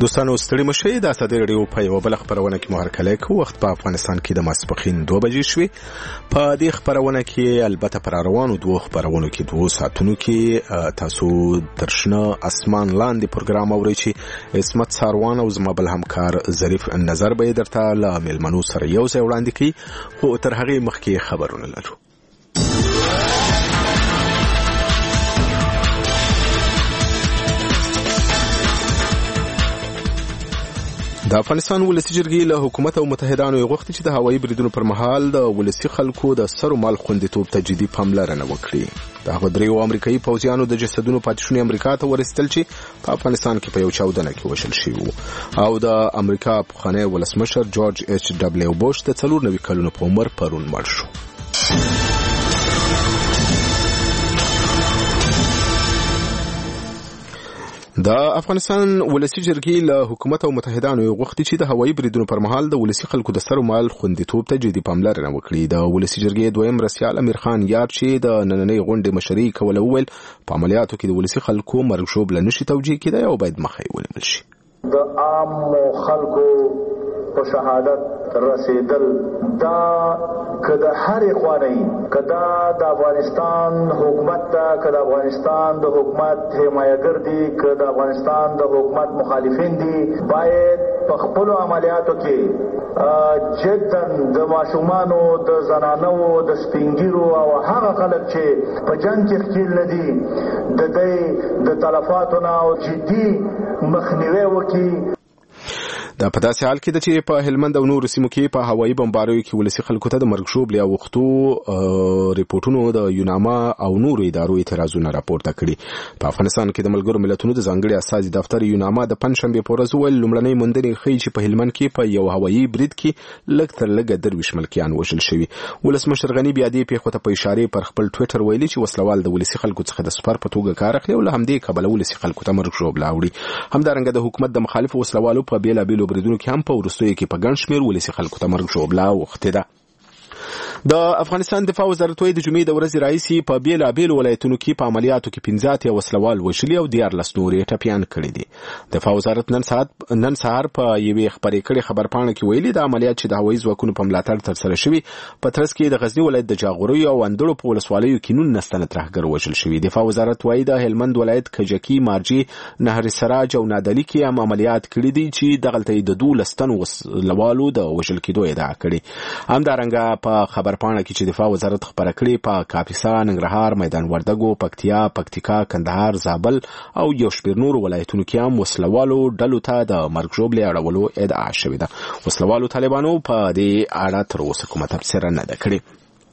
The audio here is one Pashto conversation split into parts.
دوستانو ستړي مشئ د اسادي رادیو په یو بل خبرونه کې مهرکلی کو وخت په افغانستان کې د ماسپخین 2 بجې شوې. په دې خبرونه کې البته پر روانو 2 خبرونو کې 2 ساعتونو کې تاسو درشنه اسمان لاندې پروګرام اورئ چې اسمت ساروان او زما بل همکار ظریف نظر به درته له ملمنو سره یو ځای وړاندې کړي، خو تر هغې مخکې خبرونه لرو. د افغانستان ولسی جرګې له حکومت او متحدانو غوښتي چې د هوایي بریدونو پر مهال د ولسی خلکو د سر مال خوندیتوب ته جدي پاملرنه وکړي. د هغو دریو امریکایي پوځیانو د جسدونو پاتې شونې امریکا ته ورسېدل چې په افغانستان کې په یو چاودنه کې وشل شوي وو، او د امریکا پخوانی ولسمشر جورج ایچ ډبلیو بوش د 94 کلونو په عمر پرون مړ شو. د افغانستان ولسی جرګې له حکومت او متحدانو غوښتي چې د هوایي بریدونو پر مهال د ولسی خلکو د سر مال خوندیتوب ته جدي پاملرنه وکړي. د ولسی جرګې دویم رئیس امیر خان یاد چې د نننۍ غونډې مشري کوله وویل په عملیاتو کې د ولسی خلکو مرګ ژوبله نشي توجیه کېدای او باید مخه یې ونیول شي. د عام خلکو په شهادت رسیدل دا کدا هر خوانی کدا د افغانستان حکومت ته کدا افغانستان د حکومت حمایتګر دي کدا افغانستان د حکومت مخالفین دي باید په خپل عملیاتو کې جداً د ماشومانو د زنانو د سپینګیرو او هغه خلک چې په جنگ کې ښکیل ندي د تلفاتونو او جدي مخنیوي وکړي. دا په داسې حال کې ده چې په هلمند او نورو سیمو کې په هوایي بمباریو کې ولسی خلکو ته د مرګ ژوبلې اوښتو ریپورټونو د یوناما او نورو ادارو اعتراضونه راپورته کړي. په افغانستان کې د ملګرو ملتونو د ځانګړي استازي دفتر یوناما د پنځشنبې په ورځ وویل لومړنۍ موندنې ښیي چې په هلمند کې په یو هوایي برید کې لږ تر لږه 23 ملکیان وژل شوي. ولسمشر غني بیا دې پیښو ته په اشارې پر خپل ټویټر ویلي چې وسلوال د ولسی خلکو څخه د سپر په توګه کار اخلي او له همدې کبله ولسی خلکو ته مرګ ژوبله اوړي. همدارنګه د حکومت د مخالفو وسلوالو په بیلابیلو بریدونو کې هم په وروستیو کې په ګڼ شمېر ولسی خلکو ته مرګ ژوبله اوښتې ده. د افغانستان دفاع وزارت د جمعې د ورځې راهیسې په بیلابیلو ولایتونو کې په عملیاتو کې 15 وسلوال وژلي او 14 نور یې ټپیان کړي دي. دفاع وزارت نن سهار په یوې خبرې کړې خبرپاڼه کې ویلي د عملیات چې د هوایي ځواکونو په ملاتړ ترسره شوي په ترڅ کې د غزنی ولایت د جاغوریو او اندړو په ولسوالیو کې 19 تنه ترهګر وژل شوي. دفاع وزارت وایي د هلمند ولایت کجکی، مارجې، نهر سراج او نادعلي کې هم عملیات کړي دي چې دغلته د 12 تنو وسلوالو د وژل کېدو ادعا کړې. همدارنګه په خبرپاڼه کې چې دفاع وزارت خبره کړې په کاپیسا، ننګرهار، میدان وردګو، پکتیکا، کندهار، زابل او یو شمېر نورو ولایتونو کې هم وسلوالو ډلو ته د مرګ ژوبلې اړولو ادعا شوې ده. وسلوالو طالبانو په دې اړه تر اوسه کومه تبصره نه ده کړې.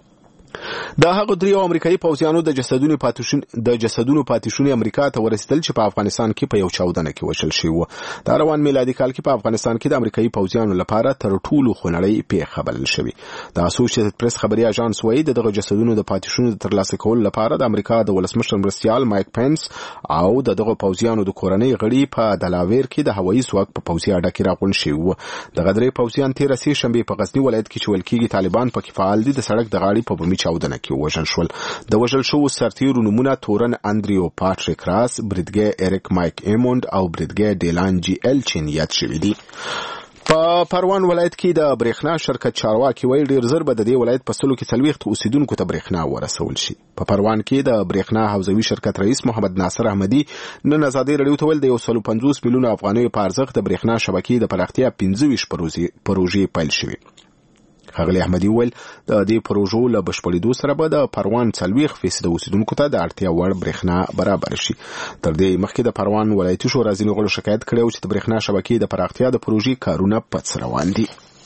د هغو دریو امریکایي پوځیانو د جسدونو پاتې شونې امریکا ته ورسېدل چې په افغانستان کې په یو چاودنه کې وشل شوي وو. د روان میلادي کال کې په افغانستان کې د امریکایي پوځیانو لپاره تر ټولو خونړۍ پیښه بلل شوې. د اسوسییټډ پریس خبري اژانس وایي دغه جسدونو د پاتې شونو د ترلاسه کولو لپاره د امریکا د ولسمشر مرستیال مایک پنس او دغه پوځیانو د کورنۍ غړي په دلاویر کې د هوایي ځواک په پوځي اډه کې راغونډ شوي وو. دغه درې پوځیان 13 شنبه په غزنی ولایت کې چې ویل کېږي طالبان پکې فعال دي د سړک د غاړې په بمي چاودنه کې وژل شول. د وژل شوو سرتیرو نومونه تورن اندریو پاتریک راس، بریدګر اریک مایک ایموند او بریدګر ډیلان جی ایل چین یاد شوي دي. په پروان ولایت کې د برېښنا شرکت چارواکي ویل ډیر زر به د دې ولایت په سلو کې 40 اوسیدونکو ته برېښنا ورسول شي. په پروان کې د برېښنا حوزوي شرکت رئیس محمد ناصر احمدي نن آزادي رادیو ته ویل د 150 میلیون افغانۍ په ارزښت د برېښنا شبکې د پراختیا 25 پروژې پیل شوې. ښاغلی احمدي ویل د دې پروژو له بشپړېدو سره به د پروان 40% اوسیدونکو ته د اړتیا وړ برېښنا برابر شي. تر دې مخکې د پروان ولایتي شورا ځینو غړو شکایت کړی و چې د برېښنا شبکې د پراختیا د پروژې کارونه پڅ روان دي.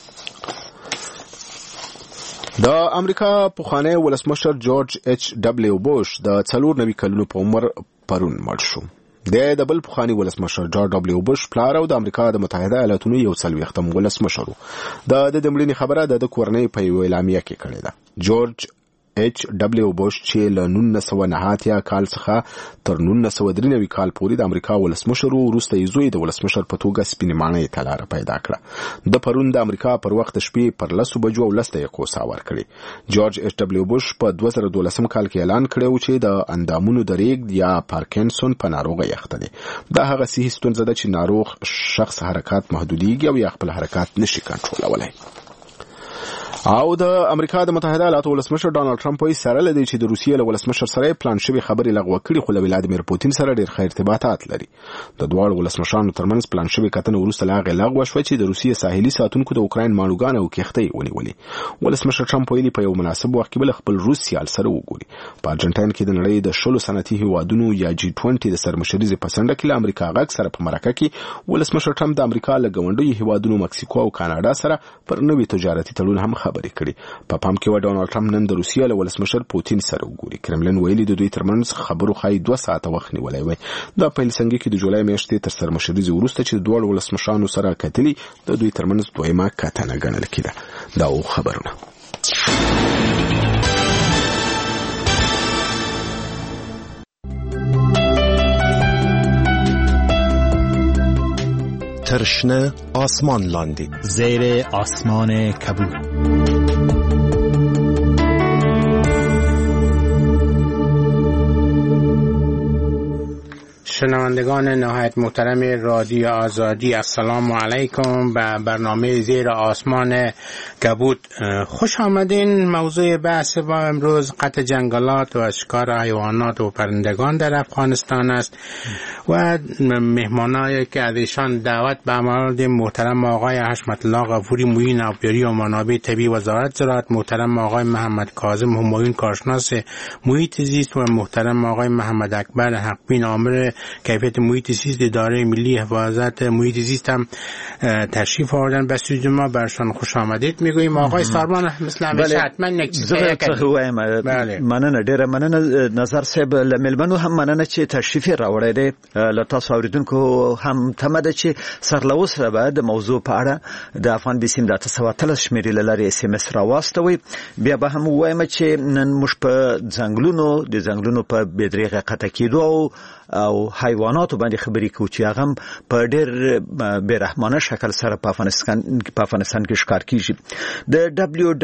د امریکا پخوانی ولسمشر جورج ایچ ډبلیو بوش د 94 کلونو په عمر پرون مړ شو. د بل پخوانی ولسمشر جورج ډبلیو بوش پلار او د امریکا د متحده ایالاتونو یو 40م ولسمشر و. د مړینې خبره د کورنۍ په یو اعلامیه کې کړې ده. جورج ایچ ډبلیو بوش چې له 1989 کال څخه تر 1993 کال پورې د امریکا ولسمشر وروسته یې زوی د ولسمشر په توګه سپینمانه ته لار پیدا کړه. د پرون د امریکا پر وخت شپې پر 10 بجو او 10 دقیقو ساور کړي. جورج ایچ ډبلیو بوش په 2012 کال کې اعلان کړی چې د اندامونو د ریګ یا پارکینسون په ناروغي اخته دي. دا هغه صحي ستونزه ده چې ناروغ شخص حرکات محدوديږي او یا خپل حرکات نشي کنټرولولای. او د امریکا د متحده ایالاتو ولسمشر ډانلډ ټرمپ وایي سره لدی چې د روسیې له ولسمشر سره پلان شوی خبرې لغوه کړي خو له ولادیمیر پوتین سره ډېر ښه ارتباطات لري. د دوه ولسمشرانو ترمنځ پلان شوی کتنه وروسته لاغه لغوه شو چې د روسیې ساحلي ساتونکو د اوکراین ماڼوګان او کښتۍ ونیولې. ولسمشر ټرمپ ویلي په یو مناسب وخت کې بل خپل روس سیال سره وګوري. په ارجنټاین کې د نړۍ د 10 صنعتي هیوادونو یا G20 د سرمشرۍ په سنډه کې له امریکا غږ سره په مرکه کې ولسمشر ټرمپ د امریکا له ګاونډیو هیوادونو مکسیکو او کاناډا سره پر نوي تجارتي تړون هم خبرې کړي. په پام کې و ډونالد ټرمپ نن د روسیې له ولسمشر پوتین سره وګوري. کرملن ویلي د دوی ترمنځ خبرو خای 2 ساعته وخت نیولای وي. دا په هلسنګي کې د جولای میاشتې تر سرمشرۍ وروسته چې دوه ولسمشرانو سره کتلي د دوی ترمنځ دویمه کتنه ګڼل کېده. دا خبرونه ترشنه آسمان لاندی زیر آسمان کبود. شنوندگان نهایت محترم رادیو آزادی، السلام علیکم. به برنامه زیر آسمان کبود خوش آمدین. موضوع بحث با امروز قطع جنگلات و شکار حیوانات و پرندگان در افغانستان است و مهمانایی که از ایشان دعوت به مورد محترم آقای حشمت الله غفوری معین آبیاری و منابع طبیعی وزارت زراعت، محترم آقای محمد کاظم همایون کارشناس محیط زیست و محترم آقای محمد اکبر حقبین عامل کیفیت محیط زیست اداره ملی حفاظت محیط زیست هم تشریف آوردن به استودیو ما. برشان خوش آمدید میگوییم. آقای سارمان مثل همیشه حتما یک چیز وایم. مننه ډیره مننه نظر صاحب لملمنو هم مننه چې تشریف راوړی دی. له تاسو اوریدونکو هم تمه ده چې سرلوسره به د موضوع په اړه د افغان بیسیم د 913 شمیرې له لارې SMS راواستوي. بیا به هم وایم چې نن موږ په ځنګلونو په بېدریغه قطع کېدو او حیواناتو باندې خبرې کوو چې هغه په ډېر بیرحمانه شکل سره په افغانستان کې ښکار کیږي. د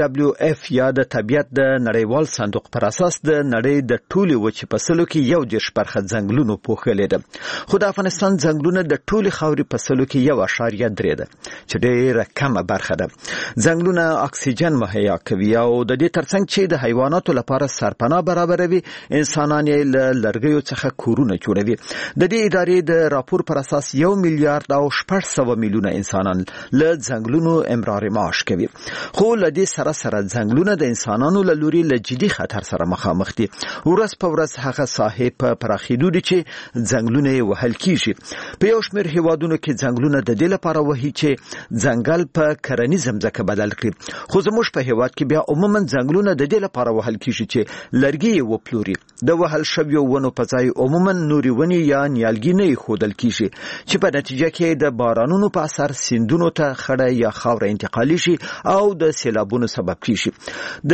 WWF یا د طبیعت د نړیوال صندوق پر اساس د نړۍ د ټولي وچې فصلو کې 1.5% ځنګلونو پوښلې ده، خو د افغانستان ځنګلونه د ټولي خاوري فصلو کې 1.3 ده چې ډېره کمه برخه ده. ځنګلونه اکسیجن مهیا کوي او د دې ترڅنګ چې د حیواناتو لپاره سرپناه برابروي، انسانان یې له لرګیو څخه کورونه جوړوي. د دې ادارې د راپور پر اساس 1 میلیارډ او 600 میلیونه انسانان له ځنګلونو امرار معاش کوي. خو له دې سره ځنګلونه د انسانانو له لوري له جدي خطر سره مخامخ دي. ورځ په ورځ هغه ساحې په پراخېدو دي چې ځنګلونه یې وهل کیږي. په یو شمېر هیوادونو کې ځنګلونه د دې لپاره وهي چې ځنګل په کرنیزه ځمکه بدل کړي، خو زموږ په هیواد کې بیا عموما ځنګلونه د دې لپاره وهل کیږي چې لرګي یې وپلوري. د وهل شویو ونو په ځای عموما نوري ونې یا نیالګي نه ښودل کیږي چې په نتیجه کې د بارانونو په اثر سیندونو ته خړه یا خاوره انتقالي شي او د سیلابونو سبب کیږي. د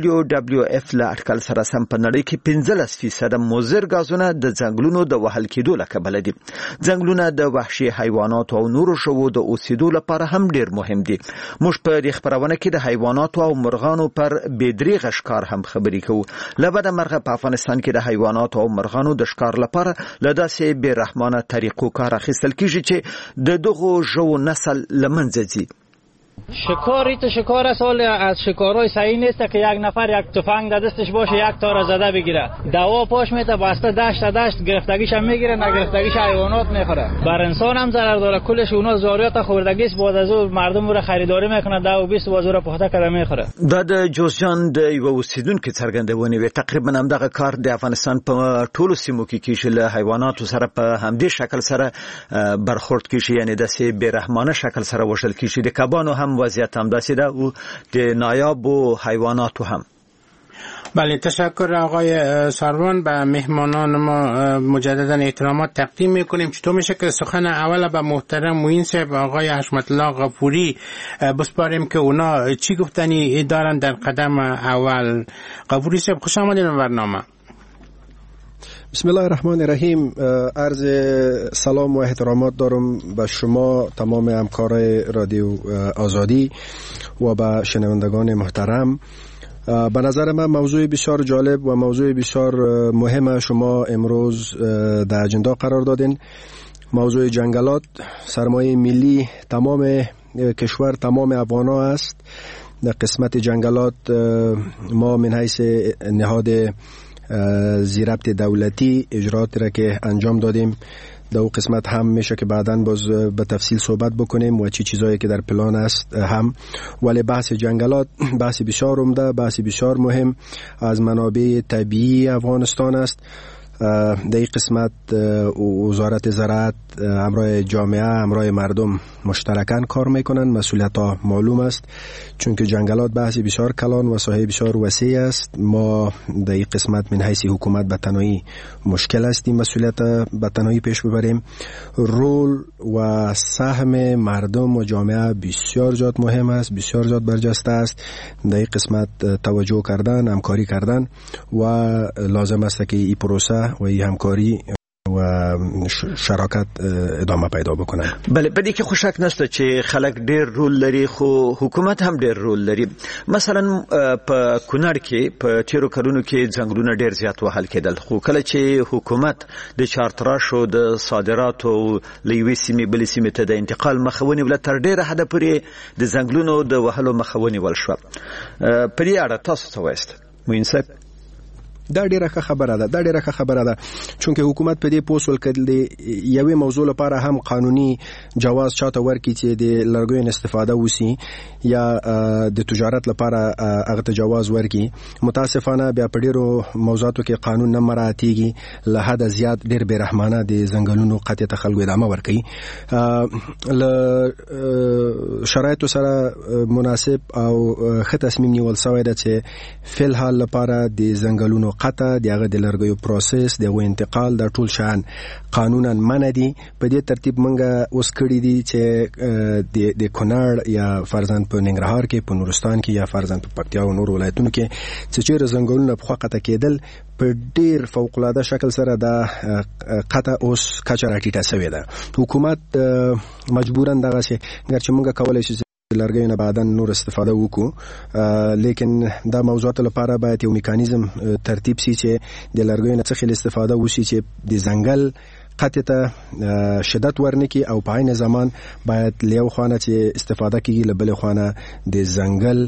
WWF له اټکل سره سم په نړۍ کې 15% مضر غازونه د ځنګلونو د وهل کېدو له کبله دي. ځنګلونه د وحشي حیواناتو او نورو شوو د اوسېدو لپاره هم ډېر مهم دي. موږ په دې خبرونه کې د حیواناتو او مرغانو پر بېدریغه ښکار هم خبرې کوو. له بده مرغه په افغانستان کې د حیواناتو او مرغانو د ښکار لپاره له داسې بېرحمانه طریقو کار اخیستل کیږي چې د دغو ژوو نسل له منځه ځي. شکاری تو شکار سال از شکارهای صحیح نیست که یک نفر یک تفنگ در دستش باشه یک تار زده بگیره، دوا پاش میته بسته دشت گرفتگیش هم میگیره، نگرفتگیش حیوانات میخوره، بر انسان هم ضرر داره. کلش اونا ضرریات خوردگی است، بعد از اون مردم رو خریداری میکنه 10 و 20 وزوره پخته کړه میخوره. دا د جوزجان د یو اوسیدونکو څرګندونه وي. تقریبا هم دغه کار د افغانستان په ټولو سیمو کې کیږي، له حیواناتو سره په همدې شکل سره برخورد کیږي، یعنی د سي بیرحمانه شکل سره وشل کیږي. د کبانو هم وضعیت هم داسې ده او د نایابو حیواناتو هم. بله، تشکر آقای ساروان. به مهمانان ما مجددا احترامات تقدیم میکنیم. چطور میشه که سخن اول به محترم معین صاحب آقای حشمت الله غفوری بسپاریم که اونا چی گفتنی دارن در قدم اول. غفوری صاحب خوش آمدید به برنامه. بسم الله الرحمن الرحیم. عرض سلام و احترامات دارم به شما تمام همکارای رادیو آزادی و به شنوندگان محترم. به نظر من موضوع بسیار جالب و موضوع بسیار مهم شما امروز در اجندا قرار دادین. موضوع جنگلات سرمایه ملی تمام کشور، تمام افغان‌ها است. در قسمت جنگلات ما من حیث نهاد زیربط دولتی اجرات را که انجام دادیم در اون قسمت هم میشه که بعداً باز به تفصیل صحبت بکنیم و چی چیزایی که در پلان است هم. ولی بحث جنگلات بحث بسیار عمده، بحث بسیار مهم از منابع طبیعی افغانستان است. در این قسمت وزارت زراعت همراه جامعه، همراه مردم مشترکاً کار میکنن. مسئولیت ها معلوم است چون که جنگلات بحث بسیار کلان و ساحه بسیار وسیع است. ما در این قسمت من حیث حکومت به تنهایی مشکل است این مسئولیت به تنهایی پیش ببریم. رول و سهم مردم و جامعه بسیار زیاد مهم است، بسیار زیاد برجسته است. در این قسمت توجه کردن، همکاری کردن و لازم است که این پروسه و این همکاری و شراکت ادامه پیدا بکنن. بله، بدی که خوشک نسته چې خلک ډیر رول لري خو حکومت هم ډیر رول لري. مثلا په کونړ کې په تیرو کلونو کې ځنګلونه ډیر زیات وهل کېدل، خو کله چې حکومت د چارتراشو د صادراتو له یوې سیمې بلې سیمې ته د انتقال مخه ونیوله، تر ډیره حده پورې د ځنګلونو د وهلو مخه ونیول شوه. په دې اړه تاسو څه وایست معین صاحب؟ دا ډیره ښه خبره ده چون که حکومت په دې پوسول کړي یوې موضوع لپاره هم قانوني جواز چاته ورکړي چې د لرګیو استفاده وسی یا د تجارت لپاره هغه ته جواز ورکړي. متاسفانه بیا په ډیرو موضوعاتو کې قانون نه مراعاتيږي، له حد زیات ډیر بیرحمانه د ځنګلونو قطع ته خلکو ادامه ورکړي. له شرایطو سره مناسب او ښه تصمیم نیول شوی دی چې فل حال لپاره د ځنګلونو قطع دغه د لرګیو پروسس دغه انتقال د ټول شان قانونا منع دي. په دې ترتیب منګه اوس کړی دي چې د کونړ یا فرزند په ننګرهار کې، په نورستان کې یا فرزند په پکتیا او نور ولایتونو کې چې چیرې ځنګلونه په قطع کېدل په ډیر فوق العاده شکل سره د قطع اوس کچه راټیټه شوې ده. حکومت مجبورا دغه چې ګرچې موږ کولای شو لرګیو نه بعداً نور استفاده وکړو، لیکن دا موضوعات لپاره باید یو میکانیزم ترتیب شي چې د لرګیو نه څخه استفاده وشي چې د ځنګل قطع ته شدت ورنکي او په عین زمان باید له خوانه چې استفاده کیږي له بل خوانه د ځنګل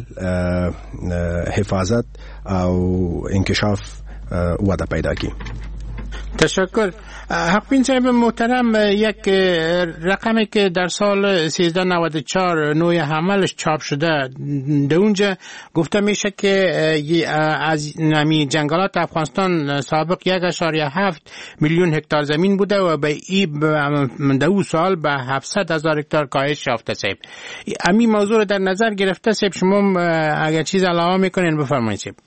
حفاظت او انکشاف وده پیدا کی. تشکر. حقبین صاحب محترم، یک رقمی که در سال 1394 نوع حملش چاپ شده در اونجا گفته میشه که از نمی جنگلات افغانستان سابق 1.7 میلیون هکتار زمین بوده و به این در اون سال به 700,000 هکتار کاهش یافته. صاحب امی موضوع رو در نظر گرفته صاحب شما اگر چیز علاوه میکنین بفرمایید صاحب.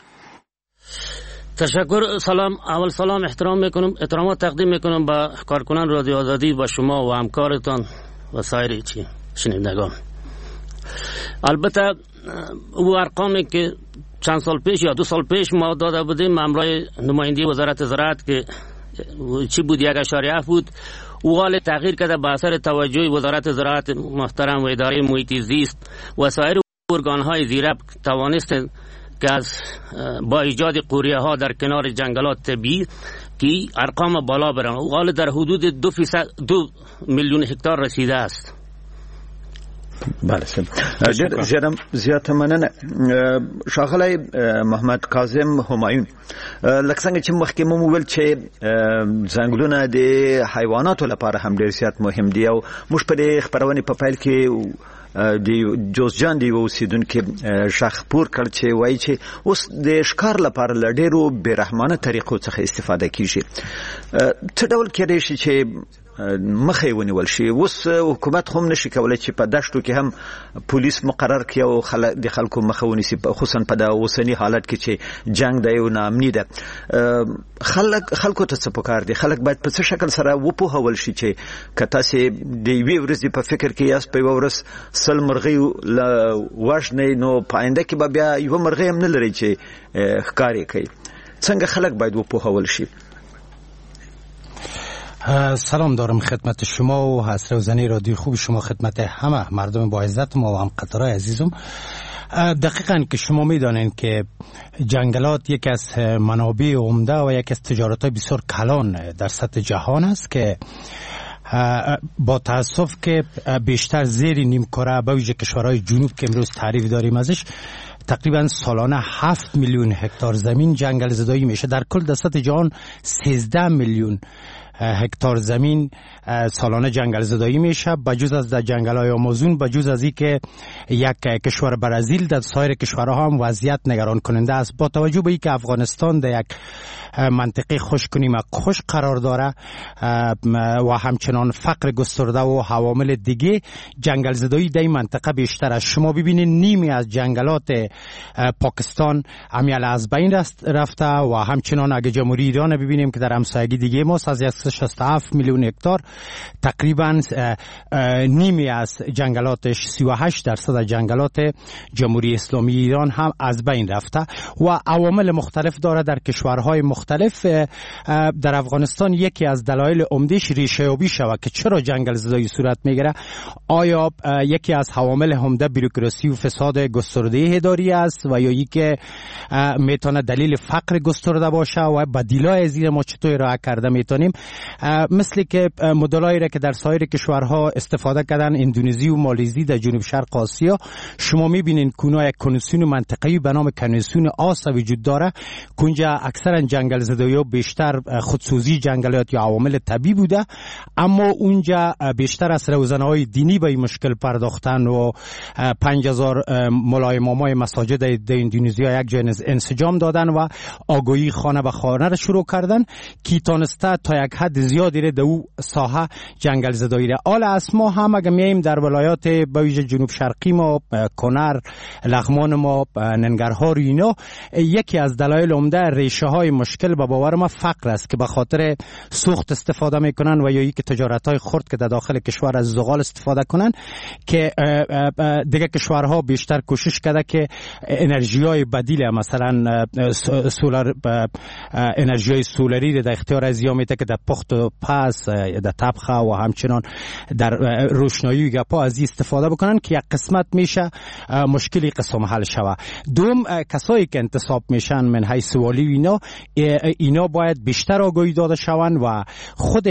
تشکر. سلام احترامات تقدیم میکنم به کارکنان رادیو آزادی و شما و همکارتان و سایر شنوندگان. البته او ارقامی که چند سال پیش یا 2 سال پیش ما داده بودیم همراه نماینده وزارت زراعت که چی بود 1.7 بود، او حال تغییر کرده به اثر توجه وزارت زراعت محترم و اداره محیط زیست و سایر ارگان‌های زیربط توانستند که از با ایجاد قوریه ها در کنار جنگلات طبیعی که ارقام بالا برن و حال در حدود 2 میلیون هکتار رسیده است. بله سم زیات مننه. ښاغلی محمد کاظم همایون، لکه څنګه چې مخکې مو وویل چې ځنګلونه د حیواناتو لپاره هم ډېر زیات مهم دي او موږ په دې خپرونې په پیل کې د جوزجان دی اوسیدونکو شخ پور کړ چې وایي چې اوس د ښکار لپاره له ډېرو بېرحمانه طریقو څخه استفاده کیږي. څه ډول کېدای شي چې مخې ونیول شي. اوس حکومت هم نشي کولای چې په دشتو کې هم پولیس مقرر کړي او د خلکو مخه ونیسي، خصوصا په د اوسني حالت کې چې جنگ دی او ناامني ده. خلکو ته څه پکار دي؟ خلک باید په څه شکل سره وپوهول شي چې که تاسې د یوې ورځې په فکر کې یاست په یوه ورځ 100 مرغۍ وژنئ، نو په آینده کې به بیا یوه مرغۍ هم نه لرئ چې ښکار یې کوي. څنګه خلک باید وپوهول شي؟ سلام دارم خدمت شما و حضرت زنی رادیو خوب شما، خدمت همه مردم با عزت ما و هم قطرهای عزیزم. دقیقاً که شما میدانید که جنگلات یک از منابع عمده و یک از تجارت‌های بسیار کلان در سطح جهان است که با تاسف که بیشتر زیر نیمکره به ویژه کشورهای جنوب که امروز تعریف داریم ازش، تقریبا سالانه 7 میلیون هکتار زمین جنگل زدایی میشه. در کل در سطح جهان 13 میلیون هکتار زمین سالانه جنگل زدایی میشه. بجز از در جنگل های آمازون، بجز از این که یک کشور برزیل، در سایر کشورها هم وضعیت نگران کننده است. با توجه به اینکه افغانستان در یک منطقه خشک و نیمه خشک قرار داره و همچنان فقر گسترده و عوامل دیگه، جنگل زدایی در این منطقه بیشتر است. شما ببینید نیمی از جنگلات پاکستان امیال از بین رفته و همچنان اگه جمهوری ایران ببینیم که در همسایگی دیگه ماست، از 67 میلیون هکتار تقریبا نیمی از جنگلاتش 38% جنگلات جمهوری اسلامی ایران هم از بین رفته و عوامل مختلف داره در کشورهای مختلف. در افغانستان یکی از دلایل عمده‌اش ریشه‌یابی شود که چرا جنگل زدایی صورت میگیره. آیا یکی از عوامل عمده بوروکراسی و فساد گسترده اداری است و یا اینکه میتونه دلیل فقر گسترده باشه و بدیلای زیر ما چطور راه کرده میتونیم؟ مثل که مدلایی را که در سایر کشورها استفاده کردن، اندونزی و مالزی در جنوب شرق آسیا، شما میبینین کونای کنوسیون منطقه‌ای به نام کنوسیون آسا وجود داره. کنجا اکثرا جنگل زدایی بیشتر خودسوزی جنگلات یا عوامل طبیعی بوده، اما اونجا بیشتر از روزنه‌های دینی به این مشکل پرداختن و 5000 مولای مامای مساجد در اندونزیا یک جای انسجام دادن و آگاهی خانه به خانه را شروع کردن که تانسته تا یک حد زیادی در او ساحه جنگل زدایی را. حال اسما هم اگه میایم در ولایات به ویژه جنوب شرقی ما، کنر، لغمان ما، ننگرهار، اینا یکی از دلایل عمده ریشه های مشکل به باور ما فقر است که به خاطر سوخت استفاده میکنن و یا اینکه تجارت های خرد که در داخل کشور از زغال استفاده کنن، که دیگه کشورها بیشتر کوشش کرده که انرژی های بدیل مثلا سولار، انرژی های سولاری در اختیار از میته که در پخت و پس، در طبخه و همچنان در روشنایی و گپا از استفاده بکنن که یک قسمت میشه مشکلی قسم حل شوه. دوم، کسایی که انتصاب میشن من حیث سوالی و اینا باید بیشتر آگاهی داده شون و خود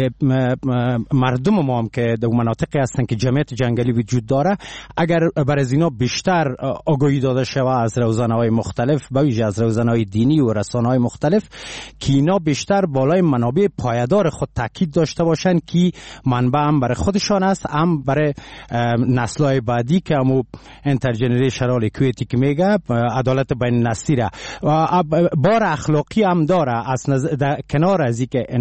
مردم ما هم که در مناطقی هستن که جمعیت جنگلی وجود داره، اگر بر از اینا بیشتر آگاهی داده شوه از روزنه‌های مختلف، به ویژه از روزنه‌های دینی و رسانه‌های مختلف، که اینا بیشتر بالای منابع پایدار خود تاکید داشته باشن که منبع هم برای خودشان است، هم برای نسل‌های بعدی که همو انترجنریشنال اکویتی که میگه عدالت بین نسلی را بار اخلاقی هم داره. از کنار از این که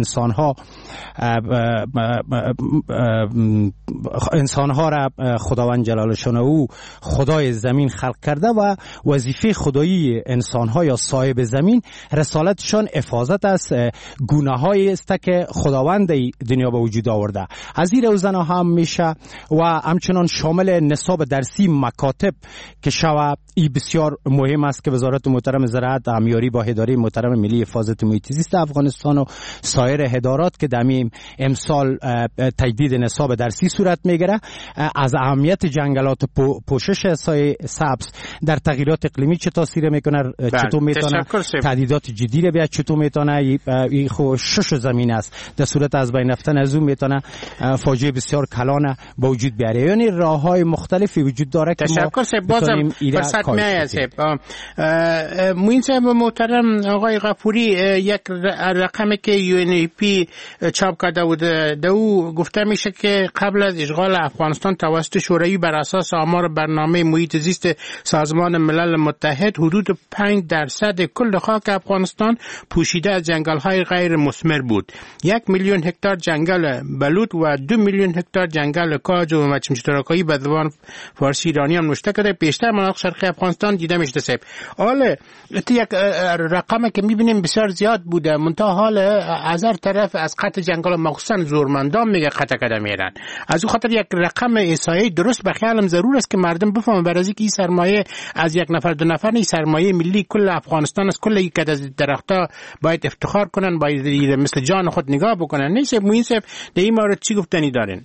انسانها را خداوند جلال شانه او خدای زمین خلق کرده و وظیفه خدایی انسانها یا صاحب زمین رسالتشان حفاظت از گونه‌هایی است که خداوند دنیا به وجود آورده. از این روزنه هم میشه و همچنان شامل نصاب درسی مکاتب که شوه. این بسیار مهم است که وزارت محترم زراعت همیاری با اداره محترم ملی حفاظت محیط زیست افغانستان و سایر ادارات که دمیم امسال تجدید نصاب درسی صورت میگیره، از اهمیت جنگلات پوشش سایه سبز در تغییرات اقلیمی چه تاثیر میکنه، چطور میتونه تهدیدات جدی رو بیاد، چطور میتونه این خو شش زمین است در صورت از بین رفتن از اون میتونه فاجعه بسیار کلان به وجود بیاره. یعنی راههای مختلفی وجود داره که ما بازم فرصت میایه. موین صاحب محترم، آقای غفور راپوری یک رقمی که UNEP چاپ کرده بود در او گفته میشه که قبل از اشغال افغانستان توسط شوروی بر اساس آمار برنامه محیط زیست سازمان ملل متحد حدود 5% کل خاک افغانستان پوشیده از جنگل‌های غیر مثمر بود. 1 میلیون هکتار جنگل بلوط و 2 میلیون هکتار جنگل کاج و مچمچترکایی به زبان فارسی ایرانی هم نوشته کرده. بیشتر مناطق شرقی افغانستان دیده میشه صاحب. حالا یک رقمی که میبینیم بسیار زیاد بوده، منتها حال از هر طرف از قطع جنگل مخصوصا زورمندان میگه قطع کرده میرن. از اون خاطر یک رقم احصایی درست به خیالم ضرور است که مردم بفهمن برای اینکه این سرمایه از یک نفر دو نفر نیست، سرمایه ملی کل افغانستان است. کل یک از درختها باید افتخار کنن، باید مثل جان خود نگاه بکنن. نیست موین صاحب در این مورد چی گفتنی دارین؟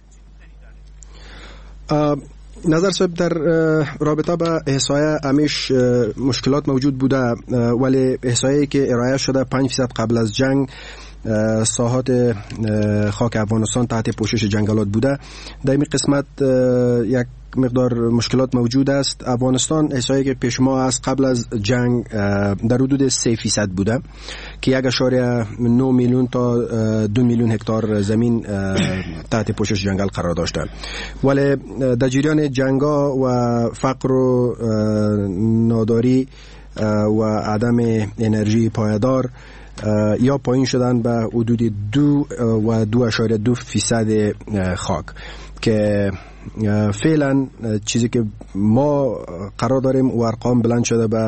نظر صاحب در رابطه با احصایه همیش مشکلات موجود بوده، ولی احصایه‌ای که ارائه شده 5% قبل از جنگ ساحات خاک افغانستان تحت پوشش جنگلات بوده. در این قسمت یک مقدار مشکلات موجود است. افغانستان احصایه‌ای که پیش ما است قبل از جنگ در حدود 3% بوده که 1.9 میلیون تا 2 میلیون هکتار زمین تحت پوشش جنگل قرار داشته، ولی در جریان جنگا و فقر و ناداری و عدم انرژی پایدار یا پایین شدن به حدود 2 و 2.2% خاک که فعلا چیزی که ما قرار داریم و ارقام بلند شده به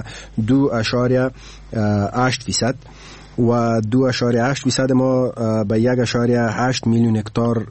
2.8% و 2.8% ما به 1.8 میلیون هکتار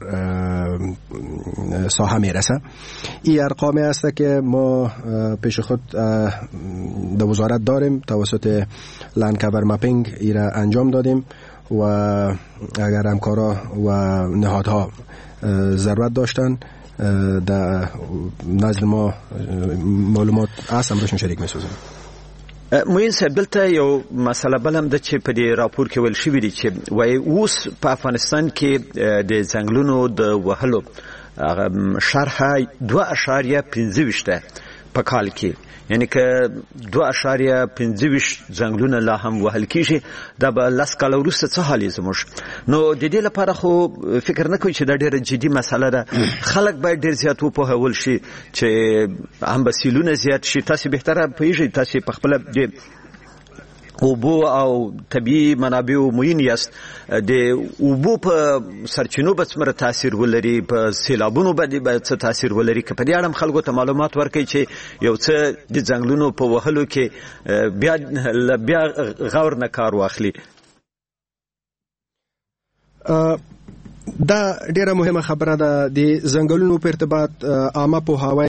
ساحه میرسه. این ارقامی است که ما پیش خود در وزارت داریم، توسط لند کاور مپینگ ایره انجام دادیم و اگر همکارا و نهادها ضرورت داشتن در نزد ما معلومات هست همراهشون شریک می‌سازیم. موین صاحب دلته یو مسله بلم ده چې په دې راپور کې ویل شوي دي چې وایي اوس په افغانستان کې د ځنګلونو د وهلو شرح 2.25 په کال کې، یعنی که 2.25 ځنګلونه لا هم وهل کیږي دا به 10 کاله وروسته څه حال زموږ. نو د دې لپاره خو فکر نه کوي چې دا ډېره جدي مسله ده. خلک باید ډېر زیات وپوهول شي چې امبسیلونه زیات شي. تاسو بهتره پوهیږئ، تاسو په خپل د اوبو او طبیعي منابعو موین یاست. د اوبو په سرچینو به څومره تاثیر ولري، په سیلابونو باندې به څه تاثیر ولري، که په دې اړه خلکو ته معلومات ورکړي چې یو څه د ځنګلونو په وهلو کې بیا غور نه کار واخلي. دا ډیره مهمه خبره ده. د ځنګلونو په ارتباط عامه پوهاوی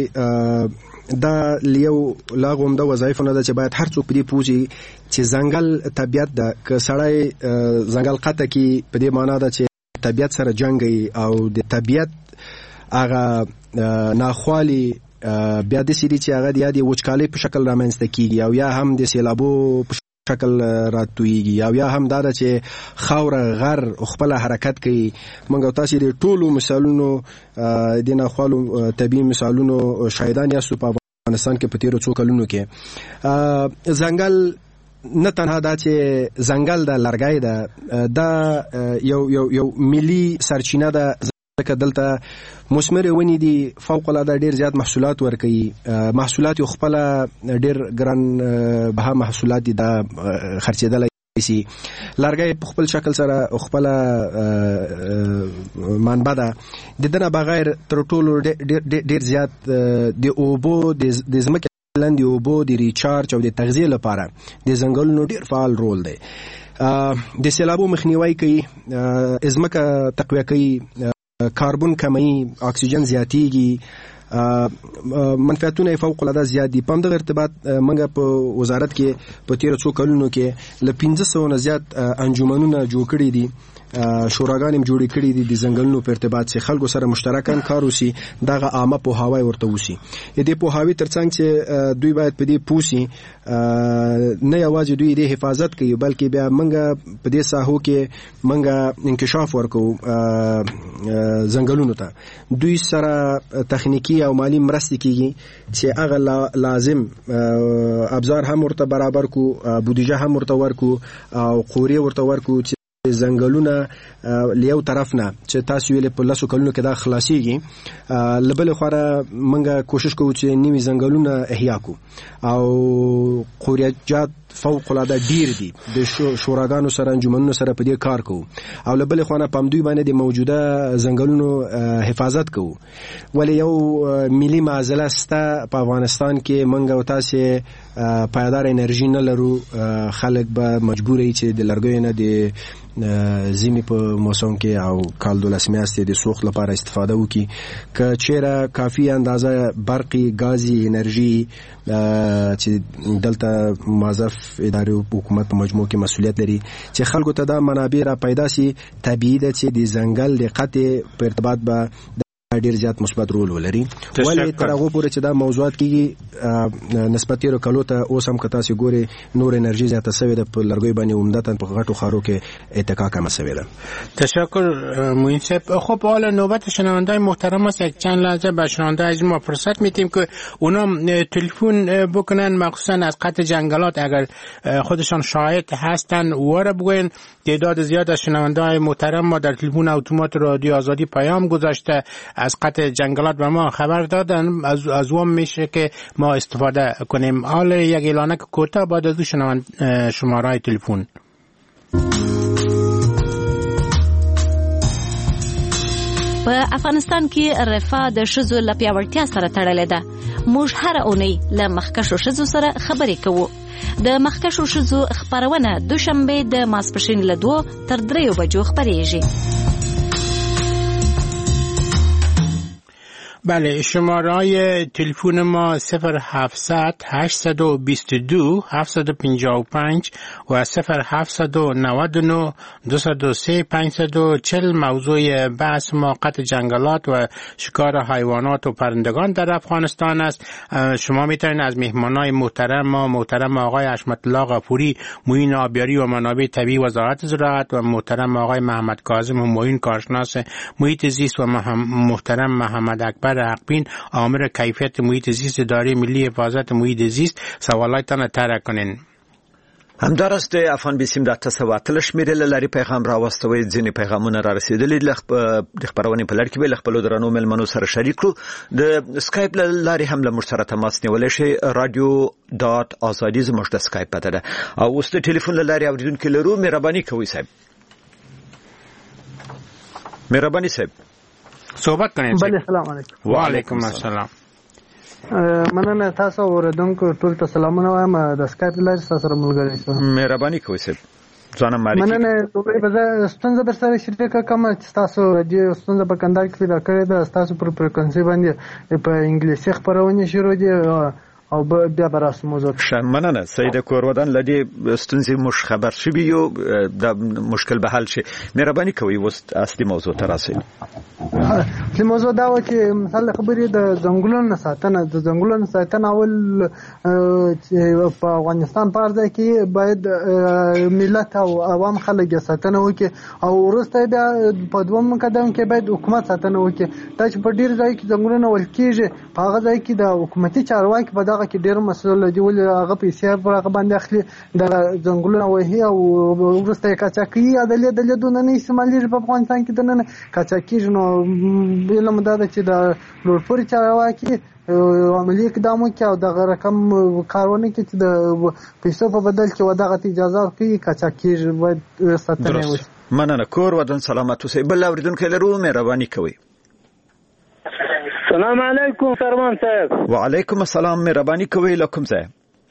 دا لیو لاغوم د وظایفونه ده چې باید هر څوک په دې پوهیږي چې ځنګل طبیعت ده. که سړی ځنګل قطع کړي په دې معنا ده چې طبیعت سره جنګي او د طبیعت هغه ناخوالي بیا د سړي چې هغه د یادې وچکالۍ په شکل رامنځته کیږي او یا هم د سیلابو په شکل راتویږي او یا هم دا ده چې خاوره غر خپل حرکت کوي. موږ تاسو د ټولو مثالونو د ناخوالو طبیعي مثالونو شاهدان یاستو په افغانستان کې په تیرو څو کلونو کې. ځنګل نه تنها دا چې ځنګل د لرګی ده، دا یو ملي سرچینه ده ځکه دلته مثمر ونې دي فوق العاده ډیر زیات محصولات ورکوي. محصولات یو خپل ډیر ګران بها محصولات دي دا خرڅېدلی شي. لرګی په خپل شکل سره خپل منبع ده. د دنه بغیر تر ټولو ډیر زیات د اوبو د ځمکې لاندې اوبو د ریچارج او د تغذیه لپاره د ځنګلونو ډیر فعال رول دی. د سیلابو مخنیوي کوي، ځمکه تقویه کوي، کاربن کمی، اکسیجن زیاتیږي، منفعتونه فوق العاده زیات دي. په همدغه ارتباط موږ په وزارت کې په تیرو څو کلونو کې له 1500 نه زیات انجمنونه جوړ کړي دي شوراګانې جوړې کړې دي د ځنګلونو په ارتباط سره خلکو سره مشترکاً کار وسی دغه عامه پوهاوی ورته وسی دې پوهاوی ترڅنګ چې دوی باید په دې پوسی نه یوازې دوی د حفاظت کوي بلکې بیا منګه په دې ساحو کې منګه انکشاف ورکو ځنګلونو ته دوی سره تخنیکی او مالی مرستې کیږي چې هغه لازم ابزار هم ورته برابر کو بودیجه هم ورته ورکو او قوری ورته ورکو چې زنګلونه لیو طرف نه چې تاسو ویل په لاسو کلونو کې دا خلاصيږي لبل خوره منګه کوشش کوو چې نیوي زنګلونه احیا کو او قوریات فوق العاده ډیر دي د شوراګانو سره انجمنونو سره په دې کار کوو او لبل خوانه پام دوی باندې د موجوده زنګلونو حفاظت کوو ولې یو ملي معضله ستا په افغانستان کې منګه او تاسو پایدار انرژي نه لرو خلک به مجبور وي چې د لرګیو نه د زمي په موسم کې او کال 12 میاشتې د سوخت لپاره استفاده وکړي که چیرې کافي اندازه برقي غازي انرژي چې دلته موظف اداري حکومت په مجموع کې مسؤلیت لري چې خلکو ته دا منابع را پیدا شي طبيعي ده چې د ځنګل د قطع په ارتباط به ډیر زیات مثبت رول ولري ولې تر هغه پورې چې دا موضوعات کېږي نسبت یې کلو ته اوس هم کتا سي ګوري نور انرژي زیاته سوي ده په لرګي باندې عمدتاً په غټو خارو کې اتکا کم سوي ده. تشکر موین صاحب. خب حالا نوبت شنوندای محترم است. یک چند لحظه به شنوندای از ما فرصت میدیم که اونا تلفن بکنن مخصوصا از قطع جنگلات اگر خودشان شاهد هستن وره بگوین. تعداد زیاد از شنوندای محترم ما در تلفن اتومات رادیو آزادی پیام گذاشته از قطع جنگلات به ما خبر دادن از اون میشه که ما استفاده کنیم. حالا یک اعلانه کوتاه بعد از شماره تلفن. په افغانستان کې رفاه د ښځو له پیاوړتیا سره تړلې ده. موږ هر اونۍ له مخکښو ښځو سره خبرې کوو. د مخکښو ښځو خبرونه دوشنبه د ماسپښین له 2 تر 3 بجو خبرېږي. بله شماره تلفن ما 0700 822 755 و 0799 203 540. موضوع بحث ما قطع جنگلات و شکار حیوانات و پرندگان در افغانستان است. شما میتونید از مهمانای محترم آقای حشمت الله غفوری معین آبیاری و منابع طبیعی وزارت زراعت و محترم آقای محمد کاظم معین کارشناس محیط زیست و محترم محمد اکبر حقبین آمر کیفیت محیط زیست اداره ملی حفاظت محیط زیست سوالایتان طرح کنین. همدارست افغان بیسیم د 800 شمیرې لري پیغام راوستوي. ځینې پیغامونه را رسیدلي د خبرونه په لړ کې به خپل درنو ملمنو سره شریک کړو. د اسکایپ لاري هم له مشترک تماس نیولای شي. radio.azadi زموږ د اسکایپ پته ده او اوس د ټلیفون لاري اوریدونکو لرو. مهرباني کوئ صاحب. مهرباني صاحب صحبت کنین. بله سلام علیکم. و علیکم السلام. مننه تاسو اوریدونکو ټول ته سلامونه وایم. د اسکایپ لاري سره ملګری شوم. مهرباني کوئ صاحب. ځانم مالک. مننه به ستونزه در سره شریک کوم چې تاسو د ستونزه په کندهار کې پیدا کړې ده. تاسو پر فریکونسي باندې په انګلیسي خبرونه شروع دي او بیا براسه موضوع مننه سید کورودان لدی ستونزې مش خبر شوی یو د مشکل به حل شي. مهرباني کوئ وس اصلي موضوع ته راسئ. د موضوع دا و چې مثلا خبرې د ځنګلونو ساتنه د ځنګلونو ساتنه اول چې په افغانستان په ځای کې باید ملت او عوام خلک ساتنه وکړي او وروسته بیا په دوم قدم کې باید حکومت ساتنه وکړي. دا چې په ډیر ځای کې ځنګلونه ول کېږي په هغه ځای کې د حکومتي چارواکي په دغه کې ډیر مسؤل دي ولې هغه پیسې پر هغه باندې اخلي د ځنګلونو وهي او وروسته قاچاقي عدالت دونه نه استعمالېږي په افغانستان کې دنه قاچاقي نو علم دا چې د لوړپوړي چارواکي عملي اقدام وکړي او دغه رقم کارونه کې چې د پیسو په بدل کې ودغه اجازه ورکړي قاچاقي باید ساتنه وشي. مننه. کور ودان سلامت اوسئ. بل اوریدونکو لرو. مهرباني کوئ. السلام علیکم سروان صاحب. وعلیکم السلام. مهرباني کوئ. لکم صاحب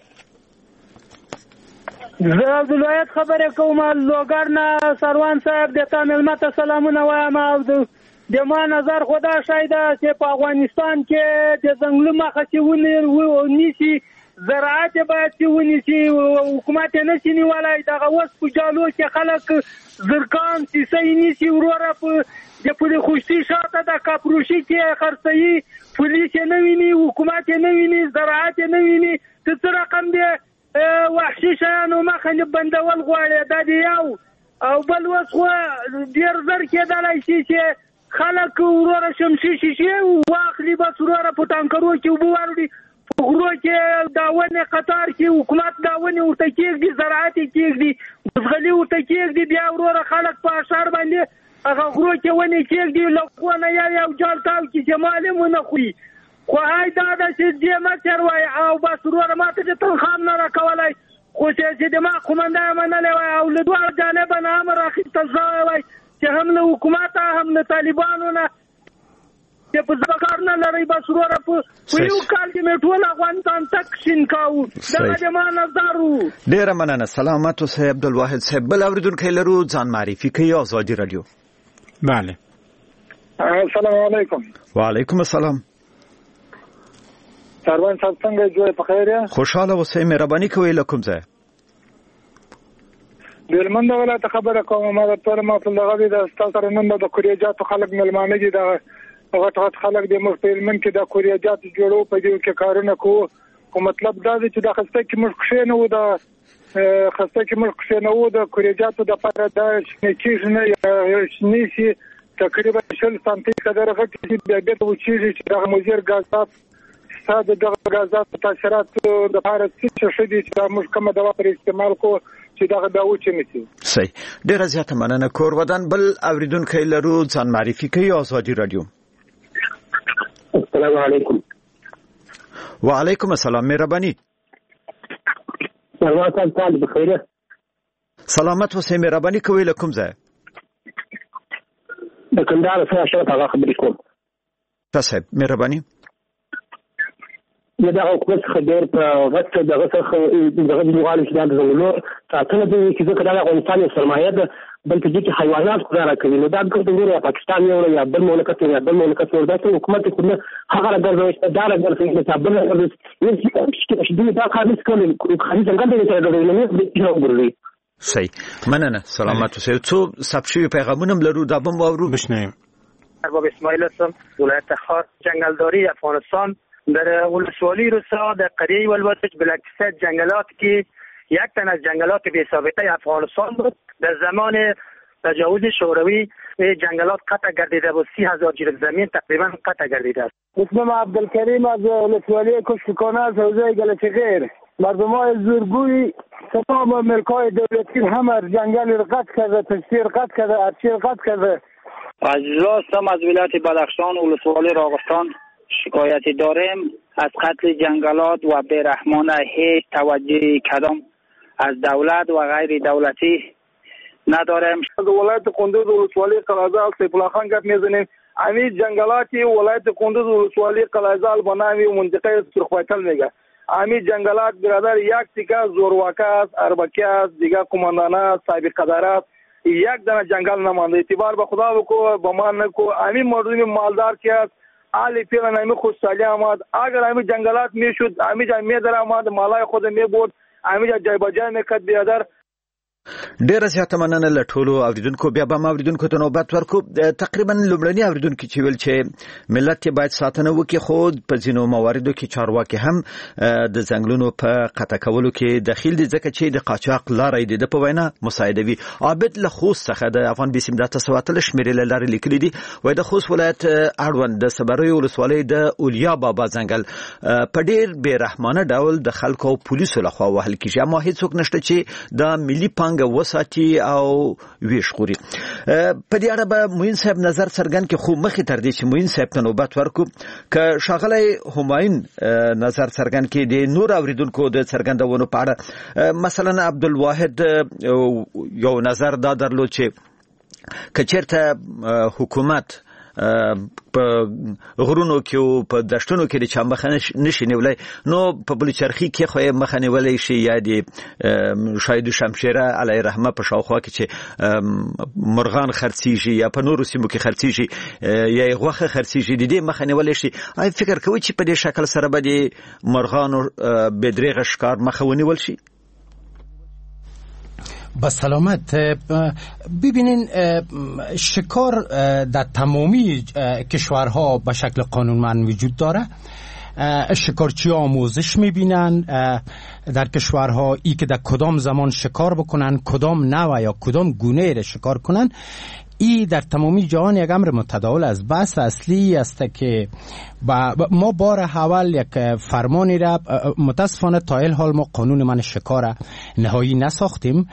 زه عبدالوهید خبرې کوم لوګر نه. سروان صاحب د تا ملمت سلامونه وایم او د ما نظر خدا شاید چې په افغانستان کې د ځنګلو مخه چې ونیسي زراعت باید چې ونیسي حکومت یې نشي نیولی دغه اوس په جالو کې خلک زرکان سیسه یې نیسي وروره د پولې خوشتي شاته د کاپروشي کې خرڅوي پولیس یې نه ویني حکومت یې نه ویني زراعت یې نه ویني ته څه رقم دی وحشي شیانو مخه بندول غواړي دا دی یو او بل اوس خو ډېر زر کېدلی شي چې خلک وروره شمشي شیشې واخلي بس وروره په ټانکرو کې اوبه واړوي په غرو کې دا ونې قطار کې حکومت دا ونې ورته کېږدي زراعت یې کېږدي بزغلي ورته کېږدي بیا وروره خلک په اشار باندې هغه غرو کې ونې کېږدي له خونه یو جال تاو کې چې مال یې ونه خوري خو هی دا ده چې دې مه تېروئ او بس وروره ما ته چې تنخوا هم نه راکولی خو چې د ما قومنده یې منلی وای او له دواړو جانبه نه امر اخیستل شوی وای چې هم له حکومته هم له طالبانو نه چې په زړه کار نه لرئ بس وروره په یو کال کې مې ټول افغانستان تک شین کاوه دغه د ما نظر و. ډېره مننه. سلامت اوسئ عبدالواحد صاحب. بل اورېدونکی لرو ځان معرفي کوي ازادي راډیو. بله. السلام علیکم. وعلیکم السلام. سروان صاحب څنګه جوړ په خیر یې؟ خوشاله اوسئ. مهرباني کوئ له کوم ځای؟ د هلمند ولایت خبره کوم. ما درته ما په دغه دی د ستاسو سره نن د کوریاجاتو خلک مېلمانه دي دغه غټ غټ خلک د موږ په هلمند کې د کوریاجاتو جوړو په دې کې کارونه کوو خو مطلب دا دی چې د خسته کې موږ کښې نه وو د خسته کې موږ کښې نه وو د کوریاجاتو دپاره دا شنې کېږي نه شنې شي تقریبا 20 سانتي قدر غټې شي بیا بېرته وچېږي چې دغه مضر ګازات ستا د دغه ګازاتو تاثیراتو دپاره څه ښه دي چې دا موږ کومه دوا پر استعمال کوو چې دغه دا وچې نه شي. صحیح. ډېره زیاته مننه. کور ودان بل اورېدونکی لرو ځان معرفي کوي ازادي راډیو. السلام علیکم. وعلیکم السلام. مهرباني. سلامت صاحب بخیر. سلامت اوسئ. مهرباني کوئ له کوم ځای؟ د کندهار څخه اشرف هغه خبرې کوم. صاحب مهرباني. د حکومت څخه ډېر په وخت دغه څخه دغه دیوال چې د زمونو ساتنه دي چې ځکه د افغانستان یو سرمایه ده بلکې دې کې حیوانات خورا کوي نو دا د ګوري پاکستان یو یا بل مملکت یا بل مملکت ورته د حکومت خو هغه راځي دا راځي چې بل راځي چې دا خالص کوي خالص څنګه دې ته راځي نه ګوري. صحیح. مننه. سلامت اوسئ. څو ثبت شوي پیغامونه لرو دا بم واورو بشنویم. ارباب اسماعیل هستم. ولایت خاص جنگلداری افغانستان در ولسوالی روسا در قریه ولواتج بلکسد جنگلات که یک تن از جنگلات بی سابقه افغانستان بود در زمان تجاوز شوروی جنگلات قطع گردیده بود 30,000 جریب زمین تقریبا قطع گردیده است. اسمم عبدالکریم از ولسوالی کشتکانه از حوزه گلچغیر. مردمای زورگوی تمام ملکای دولتی هم جنگل قطع کرده تشتیر قطع کرده ارچیر قطع کرده. عزیز هستم از ولایت بدخشان ولسوالی راغستان. شکایتی داریم از قتل جنگلات و بیرحمانه هیچ توجه کدام از دولت و غیر دولتی نداریم. از ولایت کندوز ولسوالی قلعه‌زال سیف الله خان گپ میزنیم. امی جنگلاتی ولایت کندوز ولسوالی قلعه‌زال به نام منطقه سرخپایتل میگه. امی جنگلات برادر یک تیکه زورواکه است، اربکی است، دیگه قماندانه است، صاحب قدر است. یک دانه جنگل نمانده. اعتبار به خدا بکو به ما نکو. امی مردم مالدار کی است علی پیران امی خوشحالی آمد. اگر امی جنگلات میشد امی جا میدر آمد مالای خود میبرد امی جا جای بجای میکرد بیادر. ډیره زیاته مننه له ټولو اوریدونکو. بیا به اوریدونکو ته نوبت ورکو. تقریبا لومړني اوریدونکو چې ویل چې ملت باید ساتنه وکړي خو په ځینو مواردو کې چارواکي هم د ځنګلونو په قطع کولو کې دخیل دي ځکه چې د قاچاق لارې دي. د په وینا مساعدوي عابد له خوست څخه د افغان بیسیم د تسواتل شمیرې لارې لیکلي دي. وای د خوست ولایت اړوند د صبروي ولسوالۍ د اولیا بابا ځنګل په ډیر بیرحمانه ډول د خلکو او پولیسو لخوا وهل کیږي اما هیڅوک نشته چې د ملي پانګ وساتي او ویش خوري. په دې اړه به موین صاحب نظر څرګند کړي خو مخې تر دې چې موین صاحب ته نوبت ورکو که شاغلی همایون نظر څرګند کړي د نور اوریدونکو د څرګندونو په اړه مثلا عبدالواحد یو نظر دا درلود چې که چېرته حکومت په غرونو کې او په دشتونو کې چې مخه نشي نیولای نو په بلچرخي کې خو مخه نیولای شي یا دی شاید شمشیره علی رحمه په شاوخوا کې چې مرغان خرڅیږي یا په نورو سیمو کې خرڅیږي یا غوخه خرڅیږي د دې مخه نیولای شي. آی فکر کوي چې په دې شکل سره به د مرغانو بدریغه ښکار مخه ونیول شي؟ با سلامت. ببینین شکار در تمامی کشورها به شکل قانونمند وجود داره. شکارچی آموزش میبینن در کشورها ای که در کدام زمان شکار بکنن، کدام نوع یا کدام گونه را شکار کنن. ای در تمامی جهان یک امر متداول است. بحث اصلی است که ما بار اول یک فرمانی را متاسفانه تا این حال ما قانون من شکار نهایی نساختیم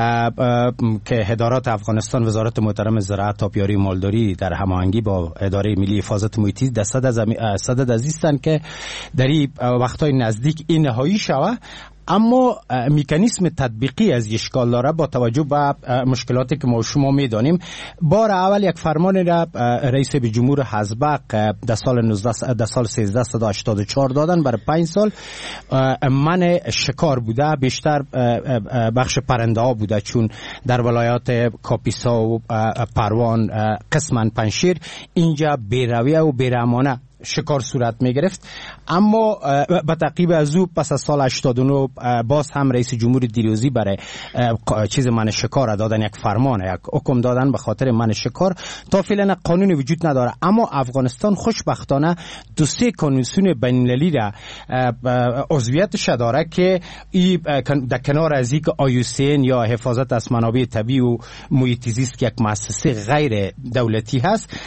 که ادارات افغانستان، وزارت محترم زراعت، آبیاری، مالداری در هماهنگی با اداره ملی حفاظت محیطی در صدد ازیستند که در این وقتای نزدیک این نهایی شود. اما مکانیسم تطبیقی از اشکال داره با توجه به مشکلاتی که ما شما میدانیم. بار اول یک فرمان را رئیس جمهور حزبق در سال 1384 دادن برای 5 سال. من شکار بوده، بیشتر بخش پرنده ها بوده، چون در ولایات کاپیسا و پروان، قسماً پنشیر اینجا بیرویه و بیرحمانه شکار صورت می گرفت. اما به تعقیب از او پس از سال 89 باز هم رئیس جمهور دیروزی برای چیز من شکار دادن، یک فرمان، یک حکم دادن به خاطر من شکار. تا فعلا قانون وجود نداره. اما افغانستان خوشبختانه 2-3 کنوانسیون بین‌المللی را عضویتش داره که در کنار از اینکه IUCN یا حفاظت از منابع طبیعی و محیط زیست که یک مؤسسه غیر دولتی هست،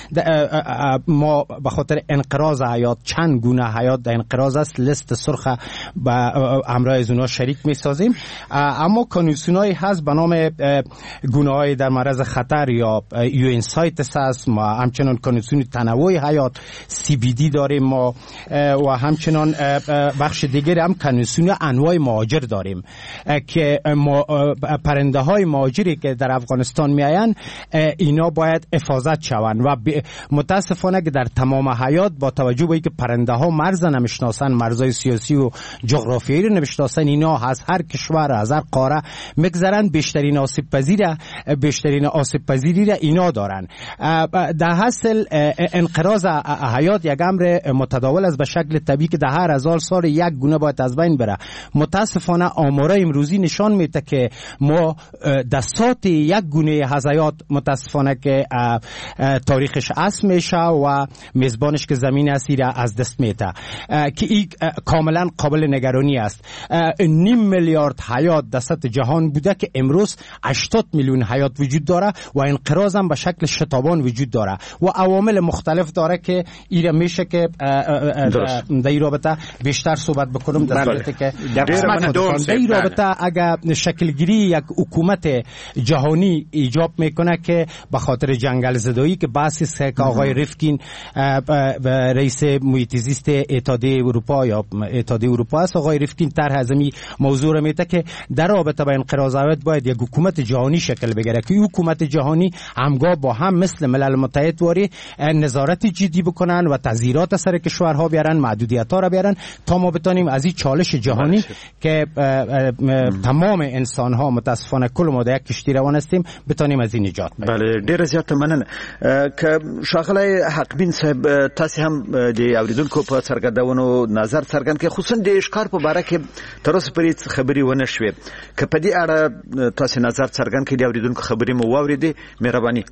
ما به خاطر انقراض حیات، چند گونه حیات در انقراض است، لیست سرخ با همراه از اونا شریک می سازیم. اما کنوانسیونایی هست به نام گونه‌های در معرض خطر یا UN CITES هست. ما همچنان کنوانسیون تنوع حیات CBD داریم ما و همچنان بخش دیگر هم کنوانسیون انواع مهاجر داریم که پرنده های مهاجری که در افغانستان میآیند اینا باید حفاظت شوند و متاسفانه که در تمام حیات با توجه به اینکه پرنده ها مرز نمیشناسن، مرزهای سیاسی و جغرافیایی رو نمیشناسن، اینا از هر کشور، از هر قاره میگذرن. بیشترین آسیب پذیری را اینا دارن. در حاصل انقراض حیات یک امر متداول است به شکل طبیعی که در هر 1000 سال یک گونه باید از بین بره. متاسفانه آمارای امروزی نشان میده که ما دستات یک گونه از حیات متاسفانه که تاریخش اسم میشه و میزبانش که زمین است را از دست میده که این کاملا قابل نگرانی است. 0.5 میلیارد حیات در سطح جهان بوده که امروز 80 میلیون حیات وجود داره و انقراض هم به شکل شتابان وجود داره و عوامل مختلف داره که ایره میشه که در این رابطه بیشتر صحبت بکنم. در صورتی که در این رابطه اگر شکلگیری یک حکومت جهانی ایجاب میکنه که به خاطر جنگل زدایی که بحثی است که آقای ریفکین رئیس محیط زیست اتحادیه اروپا یا اتحادیه اروپا است، آقای ریفکین طرح ازمی موضوع را میده که در رابطه با انقراض حیات باید یک حکومت جهانی شکل بگیره که این حکومت جهانی همگاه با هم مثل ملل متحد واری نظارت جدی بکنن و تذیرات سر کشورها بیارن، محدودیت‌ها را بیارن تا ما بتونیم از این چالش جهانی که تمام انسان‌ها متاسفانه کل ما در یک کشتی روان هستیم بتونیم از این نجات بگیریم. بله، ډیر زیات مننه. که شاغلی حقبین صاحب تاسو هم د اوریدونکو په څرګندونو نظر څرګند کې خصوصا د ښکار په باره کې تر اوسه پورې خبري ونه شوې، که په دې اړه تاسو نظر څرګند کړئ، د اوریدونکو خبرې مو واوریدې، مهرباني.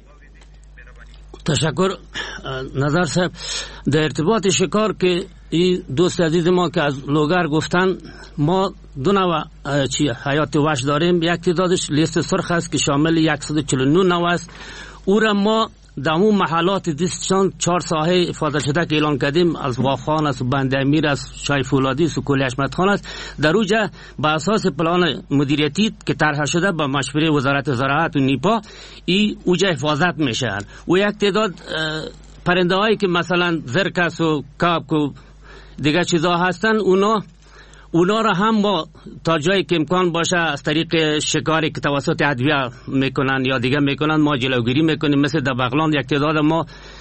تشکر نظر صاحب. در ارتباط شکار که این دوست عزیز ما که از لوگر گفتن، ما دو نوع حیات وحش داریم. یک تعدادش لیست سرخ است که شامل 149 نوع است. او را ما در اون محلات دیستشان 4 ساحه حفاظت شده که اعلان کردیم، از واخان است، بند امیر است، شای فولادی است و کلی حشمت خان است. در اوجه به اساس پلان مدیریتی که طرح شده با مشوره وزارت زراعت و نیپا ای اوجه حفاظت میشن. و یک تعداد پرنده هایی که مثلا زرکس و کاپ و دیگه چیزا هستن، اونا را هم ما تا جایی که امکان باشه از طریق شکاری که توسط ادویه میکنن یا دیگه میکنن ما جلوگیری میکنیم. مثل در بغلان یک تعداد ما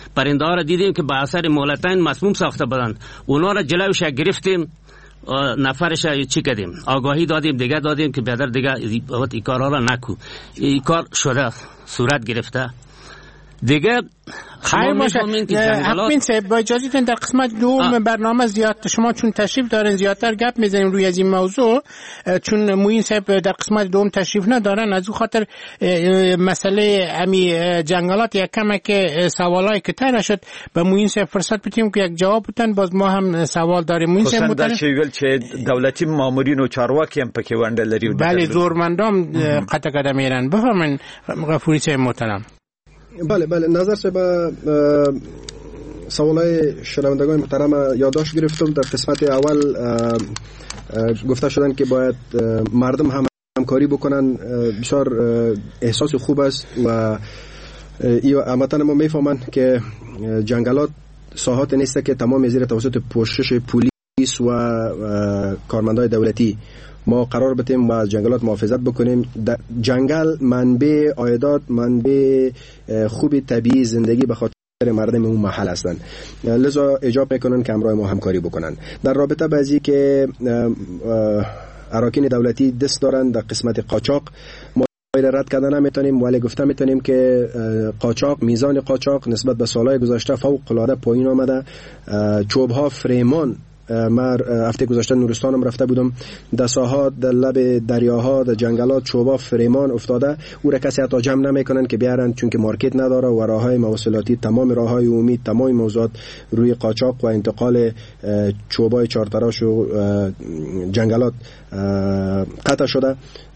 پرنده ها را دیدیم که با اثر مولتین مسموم ساخته بودند. اونا را جلوش گرفتیم، نفرش چی کردیم، آگاهی دادیم، دیگه دادیم که بیادر دیگه این کارها را نکو. این کار شده، صورت گرفته دیگه. خیر باشه حکمین صاحب، با اجازهتون در قسمت دوم برنامه زیاد شما چون تشریف دارین زیادتر گپ میزنیم روی از این موضوع، چون موین صاحب در قسمت دوم تشریف ندارن، از او خاطر مسئله امی جنگلات یک کمک سوالایی که طرح شد به موین صاحب فرصت بدیم که یک جواب بدن. باز ما هم سوال داریم. موین صاحب متن چې دولتي مامورین او چارواکي هم پکې ونډه لري. بله زورمندان قطع قدم میرن. بفرمایید غفوری صاحب محترم. بله نظر سے با سوالای شنوندگان محترم یادداشت گرفتم. در قسمت اول گفته شدن که باید مردم هم همکاری بکنن، بسیار احساس خوب است و هموطن ما میفهمن که جنگلات ساحات نیست که تمام زیر توسط پوشش پلیس و کارمندای دولتی ما قرار بدیم و از جنگلات محافظت بکنیم. جنگل منبع عایدات، منبع خوب طبیعی زندگی به خاطر مردم اون محل هستند، لذا اجاب میکنن که همراه ما همکاری بکنن. در رابطه بعضی که اراکین دولتی دست دارن در قسمت قاچاق، ما رد کردن نمیتونیم، ولی گفته میتونیم که قاچاق، میزان قاچاق نسبت به سالهای گذشته فوق العاده پایین آمده. چوب ها، فریمان، من هفته گذشته نورستانم رفته بودم، در ساحات، در لب دریاها، در جنگلات چوبا فریمان افتاده، او را کسی حتی جمع نمیکنن که بیارن، چون که مارکت نداره و راههای مواصلاتی، تمام راههای عمومی، تمام موضوعات روی قاچاق و انتقال چوبای چارتراش و جنگلات قطع شده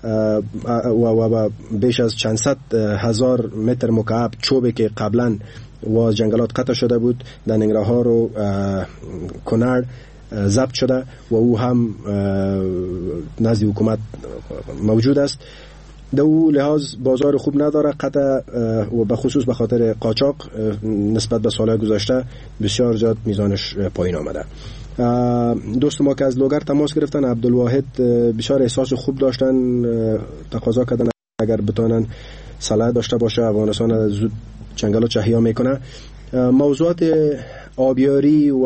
و بیش از چند صد هزار متر مکعب چوبی که قبلا و جنگلات قطع شده بود در ننگرهار و کنر ضبط شده و او هم نزد حکومت موجود است. در او لحاظ بازار خوب نداره قطع و به خصوص به خاطر قاچاق نسبت به سالهای گذشته بسیار زیاد میزانش پایین آمده. دوست ما که از لوگر تماس گرفتن، عبدالواحد، بسیار احساس خوب داشتن، تقاضا کردن اگر بتونن صلاح داشته باشه افغانستان زود جنگلات احیا میکنه. موضوعات آبیاری و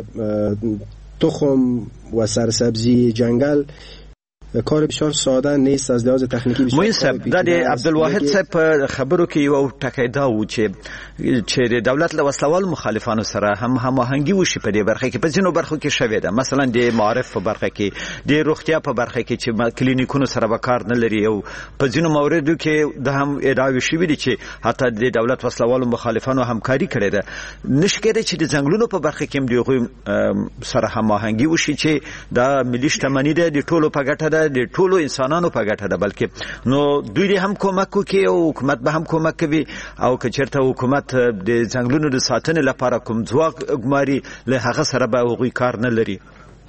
تخم و سرسبزی جنگل کار بسیار ساده نیست از لحاظ تکنیکی. موین صاحب د عبدالواحد صاحب خبرو کې یو ټکی دا و چې د دولت له وسلوال مخالفانو سره هم هماهنګي وشي په دې برخه کې، په ځینو برخو کې شوې ده، مثلا د معارف په برخه کې، د روغتیا په برخه کې چې کلینیکونو سره به کار نه لري، او په ځینو موردو کې د هم ادعاوې شوې دي چې حتی د دولت وسلوال مخالفانو همکاري کړې ده. نشي کېدای چې د ځنګلونو په برخه کې هم د هغوی سره هماهنګي وشي چې دا ملي شتمني ده، د ټولو په ګټه د ټولو انسانانو په ګټه ده، بلکې نو دوی هم کومک کوي او حکومت به هم کومک کوي، او که چېرته حکومت د ځنګلونو د ساتنې لپاره کوم ځواک ګماري له هغه سره به هغوی کار نه لري.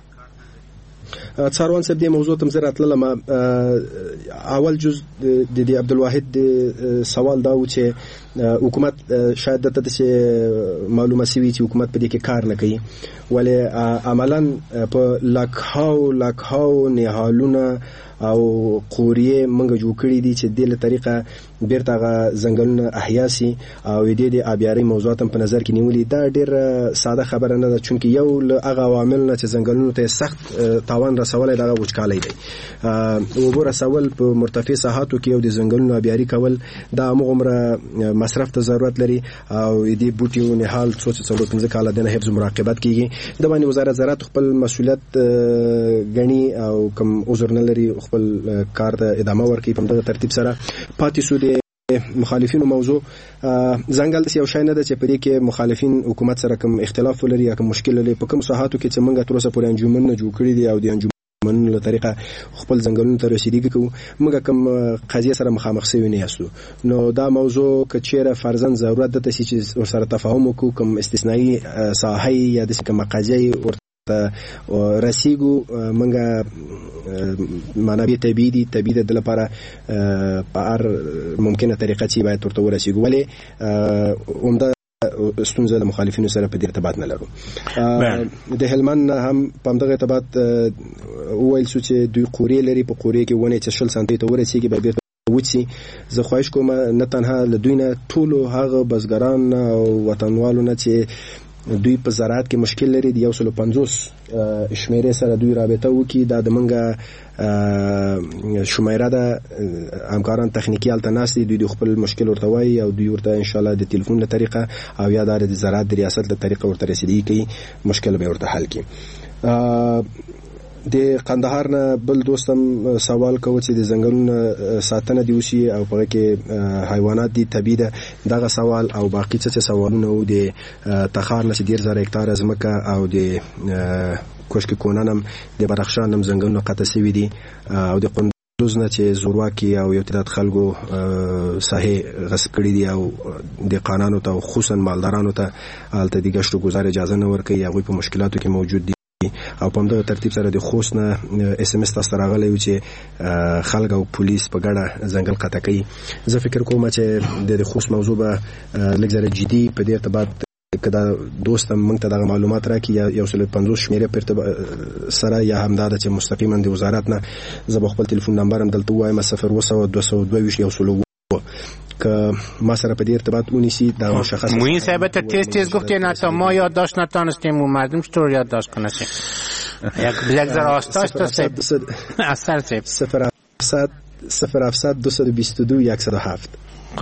څاروان صاحب دې موضوع ته زه راتلم. اول جز د عبدالواحد سوال دا و چې حکومت شاید دته چې معلومه سوي چې حکومت په دې کې کار نه کوي، ولی عملاً په لکهاو نهالونه او قوریه منګه جوړ کړی دي چې د دې طریقه بیرته هغه ځنګلونه احیا سي او د دې آبیاري موضوعات په نظر کې نیولې. دا ډېر ساده خبره نه ده، چونکه یو له هغه عوامل نه چې ځنګلونو ته سخت تاوان رسولی دغه وچکالۍ دی. اوبه رسول په مرتفع ساحاتو کې او د ځنګلونو آبیاري کول دا همغومره مصرف ته ضرورت لري او دې بوټیو نهال څو 4-5 کاله د حفظ مراقبت کیږي. د باندې وزارت زراعت خپل مسؤلیت غني او کوم عذر نه لري، خپل کار ته ادامه ورکړي په دغه ترتیب سره. پاتې سو د مخالفینو موضوع، ځنګل د یو شای نه ده چې په دې کې مخالفین حکومت سره کوم اختلاف ولري یا کوم مشکل لري. په کوم ساحاتو کې چې موږ تر اوسه پورې انجمنونه جوړ کړي دي او د انجمنونو له طریقه خپل ځنګلونو ته رسیدګي کوو، موږ کوم قضیه سره مخامخ شوي نه یاستو. نو دا موضوع که چیرې فرضاً ضرورت ده چې ورسره تفاهم وکړو، کوم استثنایی ساحه یا د کوم قضیه رسیګو منګه منابع طبيعي د لپاره په هر ممکنه طریقه چې باید ورته ورسیګو، ولی عمده ستونزه د مخالفینو سره په دې ارتباط نه لرو. د هلمند هم په دغه ارتباط ویل شو چې دوی قوریه لري، په قوریه کې ونه چې 60 سانتي ته ورسیږي به وچی زه خواهش کوم نه تنها له دوی نه ټول هغه بزګران او وطنوالو نه چې دوی په زراعت کې مشکل لري د 150 شمیرې سره دوی رابطه وکړي دا د منګه شمیره ده همکاران تخنیکی التناس دوی د خپل مشکل ورته وایي او دوی ورته ان شاء الله د ټلیفون له طریقه او یا د زراعت د ریاست له طریقه ورته رسیدي کوي مشکل به ورته حل کړي. د قندهار نه بل دوستم سوال کوي چې د ځنګلونو ساتنه دی وشي او په کې حیوانات دي طبيعي ده دغه سوال او باقي څه سوالونه او د تخار نه ډیر زره هکتار ځمکه او د کوشک کونانم د بدخشان نم ځنګلونو قطع شوی دي او د قندوز نه چې زورواکي او یو تعداد خلکو ساحه غصب کړی دي او د قانونو ته خصوصا مالدارانو ته الته د ګشت گزار اجازه نه ورکوي هغه په مشکلاتو کې موجود دي او په همدغه ترتیب سره د خوست نه اس ام اس تاسو راغلی و چې خلک او پولیس په ګډه ځنګل قطع کوي. زه فکر کوم چې د خوست موضوع به لږ زره جدي په دې ارتباط کدا دوستم موږ ته د معلومات راکړي یا 150 شمیره په سره یا هم دا چې مستقیما د وزارت نه زه خپل ټلیفون نمبر هم دلته وایم 0222 که ما سره په دې ارتباط ونیسی دا مشخص موین صاحب ته تیز گفتی نه تا ما یادداشت نتونستیم و مردم چطور یادداشت کنه یک ذره آستاش تو اثر صاحب 0700 222 107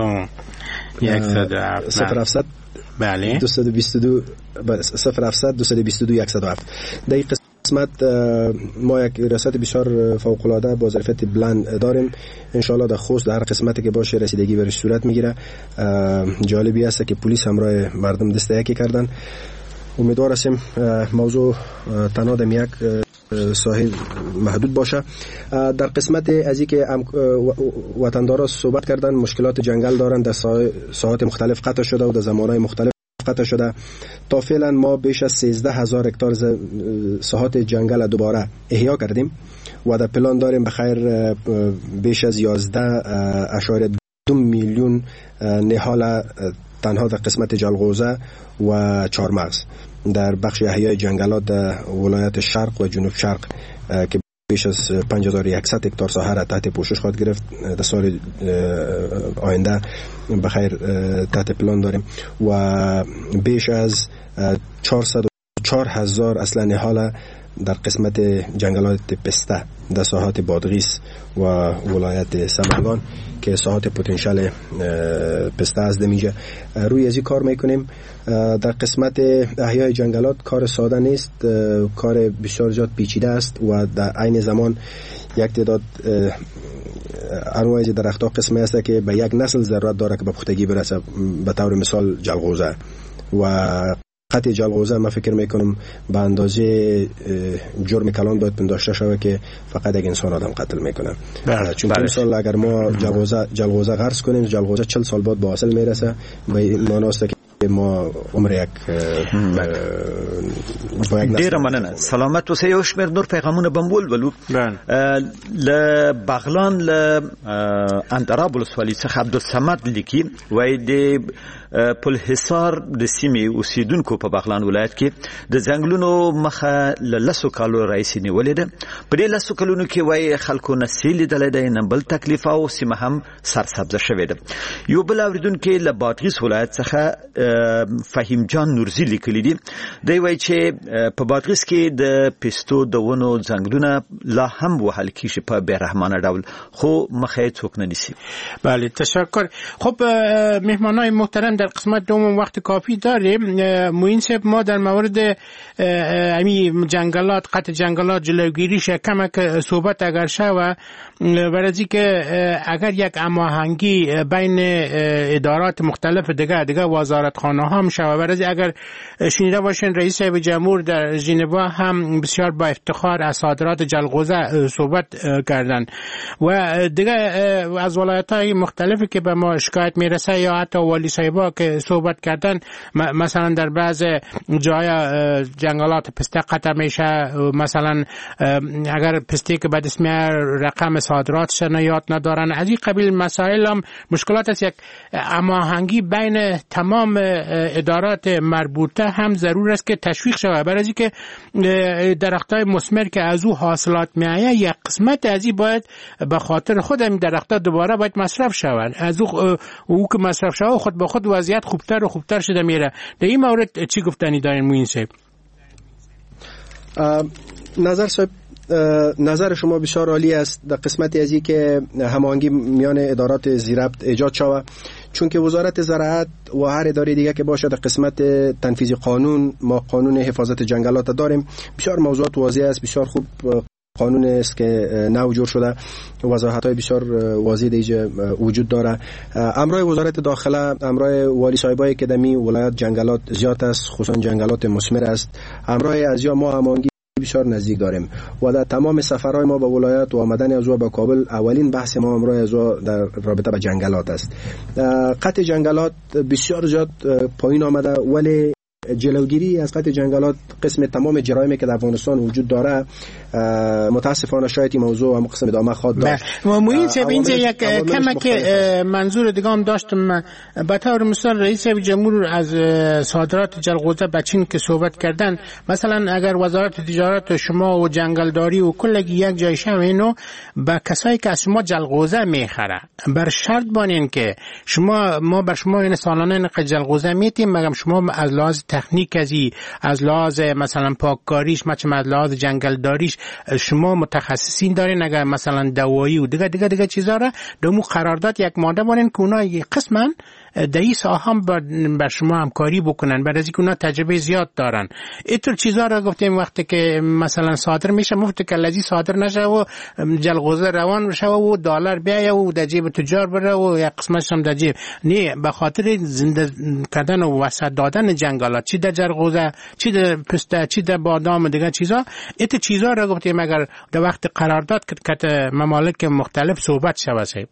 107 بله 222 0700 222 107 در قسمت ما یک ریاست بسیار فوق العاده با ظرفیت بلند داریم ان شاء الله در خوست در هر قسمتی که باشه رسیدگی برش صورت میگیره. جالبی است که پلیس همراه مردم دست یکی کردن. امیدوار هستیم موضوع تنها در یک ساحل محدود باشه. در قسمت از اینکه وطندارا صحبت کردن مشکلات جنگل دارن در ساحات مختلف قطع شده و در زمانهای مختلف قطع شده. تا فعلا ما بیش از 13,000 هکتار ساحات جنگل دوباره احیا کردیم و در پلان داریم بخیر بیش از 11.2 میلیون نهال تنها در قسمت جلغوزه و چهارمغز در بخش احیای جنگلات در ولایت شرق و جنوب شرق که بیش از 5100 هکتار ساحه را تحت پوشش خواهد گرفت در سال آینده بخیر تحت پلان داریم و بیش از 404,000 اصلا نهال در قسمت جنگلات پسته در ساحات بادغیس و ولایت سمنگان که ساحات پتانسیل پسته از دمیجه روی ازی کار میکنیم. در قسمت احیای جنگلات کار ساده نیست، کار بسیار زیاد پیچیده است و در عین زمان یک تعداد انواع درخت‌ها قسمی است که به یک نسل ضرورت داره که به پختگی برسه. به طور مثال جلغوزه و قطع جلغوزه ما فکر میکنم به اندازه جرم کلان باید پنداشته شود که فقط یک انسان آدم قتل میکنه. چون مثال اگر ما جلغوزه غرس کنیم جلغوزه 40 سال بعد به حاصل میرسه به این معنی است که ما عمر یک ډیره مننه. سلامت اوسئ. یو شمېر نور پیغامونه به ولولو. له بغلان له اندراب ولسوالۍ څخه عبدالصمد لیکي وایي د پل حصار د سیمې اوسیدونکو په بغلان ولایت کې د ځنګلونو مخه له لسو کالو راهیسې نیولې ده. په دې لسو کلونو کې وایي خلکو نسل لیدلی دی نه بل تکلیف او سیمه هم سرسبزه شوې ده. یو بل اورېدونکی له بادغیس ولایت څخه فهیم جان نورزي لیکلی دي. دی وایي چې په بادغیس کې د پستو د ونو ځنګلونه لا هم وهل کیږي په بېرحمانه ډول خو مخه یې څوک نه نیسي. بله تشکر. خب مهمانای محترم در قسمت دوم وقت کافی داریم. موین صاحب ما در مورد جنگلات قطع جنگلات جلوگیریش کمک صحبت اگر شوه ورزی که اگر یک هماهنگی بین ادارات مختلف دیگه وزارتخانه ها هم شوه ورزی اگر شنیده باشین رئیس جمهور در ژنوا هم بسیار با افتخار از صادرات جلغوزه صحبت کردن و دیگه از ولایت‌های مختلفی که به ما شکایت میرسه یا حتی والی صاحبا که صحبت کردن مثلا در بعض جای جنگلات پسته قطع میشه مثلا اگر پسته که به اسم رقم صادراتش یاد ندارن از این قبیل مسائل هم مشکلات است. یک هماهنگی بین تمام ادارات مربوطه هم ضرور است که تشویق شود، برای اینکه درختای مثمر که از او حاصلات میآید یک قسمت از این باید به خاطر خود این درختها دوباره باید مصرف شود، از او که مصرف شود خود به خود وضعیت خوبتر و خوبتر شده میره. در این مورد چی گفتنی دارین موین صاحب؟ نظر شما بسیار عالی است در قسمتی از این که هماهنگی میان ادارات زیربط ایجاد شود، چون که وزارت زراعت و هر اداره دیگه که باشه در قسمت تنفیذ قانون، ما قانون حفاظت جنگلات داریم، بسیار موضوعات واضح است، بسیار خوب قانون است که نو جور شده، وضاحت‌های بسیار واضح دیگه وجود داره. امرای وزارت داخله، امرای والی صاحبایی که دمی ولایت جنگلات زیاد است، خصوصا جنگلات مثمر است، امرای از یا ما هماهنگی بسیار نزدیک داریم و در تمام سفرهای ما به ولایت و آمدن از او به کابل اولین بحث ما امروز از او در رابطه با جنگلات است. قطع جنگلات بسیار زیاد پایین آمده، ولی جلوگیری از قطع جنگلات قسم تمام جرایمی که در افغانستان وجود داره متاسفانه شاید این موضوع هم قسم ادامه خواهد داشت. موین صاحب اینجا یک کمک منظور دیگه هم داشتم. به طور مثال رئیس جمهور از صادرات جلغوزه به چین که صحبت کردن، مثلا اگر وزارت تجارت شما و جنگلداری و کلگی یک جای شو اینو به کسایی که از شما جلغوزه میخره بر شرط بانین که ما بر شما این سالانه نقد جلغوزه میتیم، مگر شما از لحاظ تکنیک از لحاظ مثلا پاککاریش، مثلا از لحاظ جنگلداریش شما متخصصین دارین، اگر مثلا دوایی و دیگه چیزا را دمو قرارداد یک ماده بانین که اونا قسما در این ساحه هم بر شما همکاری بکنن، برای اینکه اونا تجربه زیاد دارن. اینطور چیزا را گفتیم وقتی که مثلا صادر میشه مفت کلزی صادر نشه و جلغوزه روان بشه و دلار بیاید و در جیب تجار بره و یک قسمتش هم در جیب نه، به خاطر زنده کردن و وسعت دادن جنگلات، چی در جلغوزه، چی در پسته، چی در بادام و دیگه چیزا. اینطور چیزا را گفتیم اگر در وقت قرارداد که ممالک مختلف صحبت شود.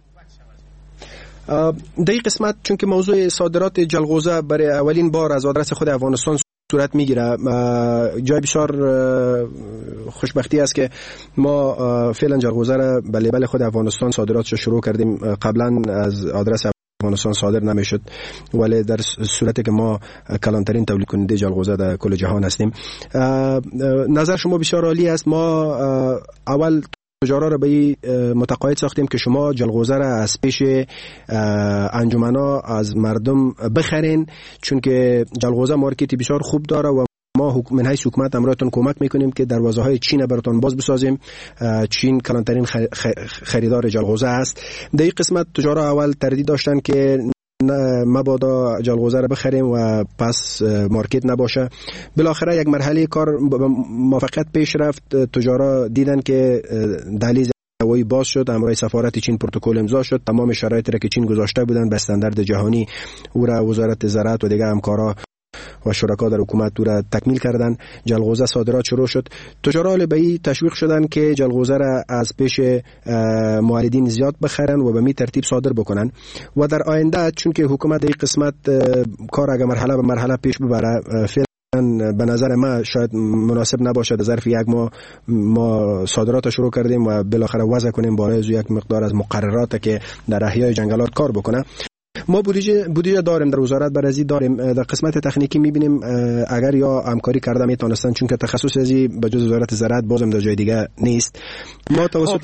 در این قسمت چون که موضوع صادرات جلغوزه برای اولین بار از آدرس خود افغانستان صورت میگیره، جای بسیار خوشبختی است که ما فعلا جلغوزه را به لیبل خود افغانستان صادراتش شروع کردیم. قبلا از آدرس افغانستان صادر نمیشد، ولی در صورتی که ما کلانترین تولید کننده جلغوزه در کل جهان هستیم. نظر شما بسیار عالی است. ما اول تجارا را به متقاعد ساختیم که شما جلغوزه را از پیش انجمنا از مردم بخرین، چون که جلغوزه مارکتی بسیار خوب داره و ما من حیث حکومت امراتون کمک میکنیم که دروازه‌های چین براتون باز بسازیم. چین کلانترین خریدار جلغوزه است. در این قسمت تجارا اول تردید داشتن که مبادا جلغوزه را بخریم و پس مارکت نباشه. بالاخره یک مرحله کار موفقیت پیش رفت. تجارا دیدن که دهلیز هوایی باز شد، امرای سفارت چین پروتکل امضا شد، تمام شرایطی را که چین گذاشته بودن به استاندارد جهانی او را وزارت زراعت و دیگه همکارا و شرکا در حکومت او را تکمیل کردن. جلغوزه صادرات شروع شد. تجارا به این تشویق شدن که جلغوزه را از پیش موردین زیاد بخرن و به می ترتیب صادر بکنن و در آینده چون که حکومت این قسمت کار اگر مرحله به مرحله پیش ببره، به نظر ما شاید مناسب نباشه در ظرف یک ما صادرات شروع کردیم و بالاخره وضع کنیم برای یک مقدار از مقررات که در احیای جنگلات کار بکنه. ما بودجه داریم در وزارت برازی داریم. در قسمت تکنیکی میبینیم اگر یا همکاری کرده میتونستن، چون که تخصص ازی به جز وزارت زراعت بازم در جای دیگه نیست. ما توسط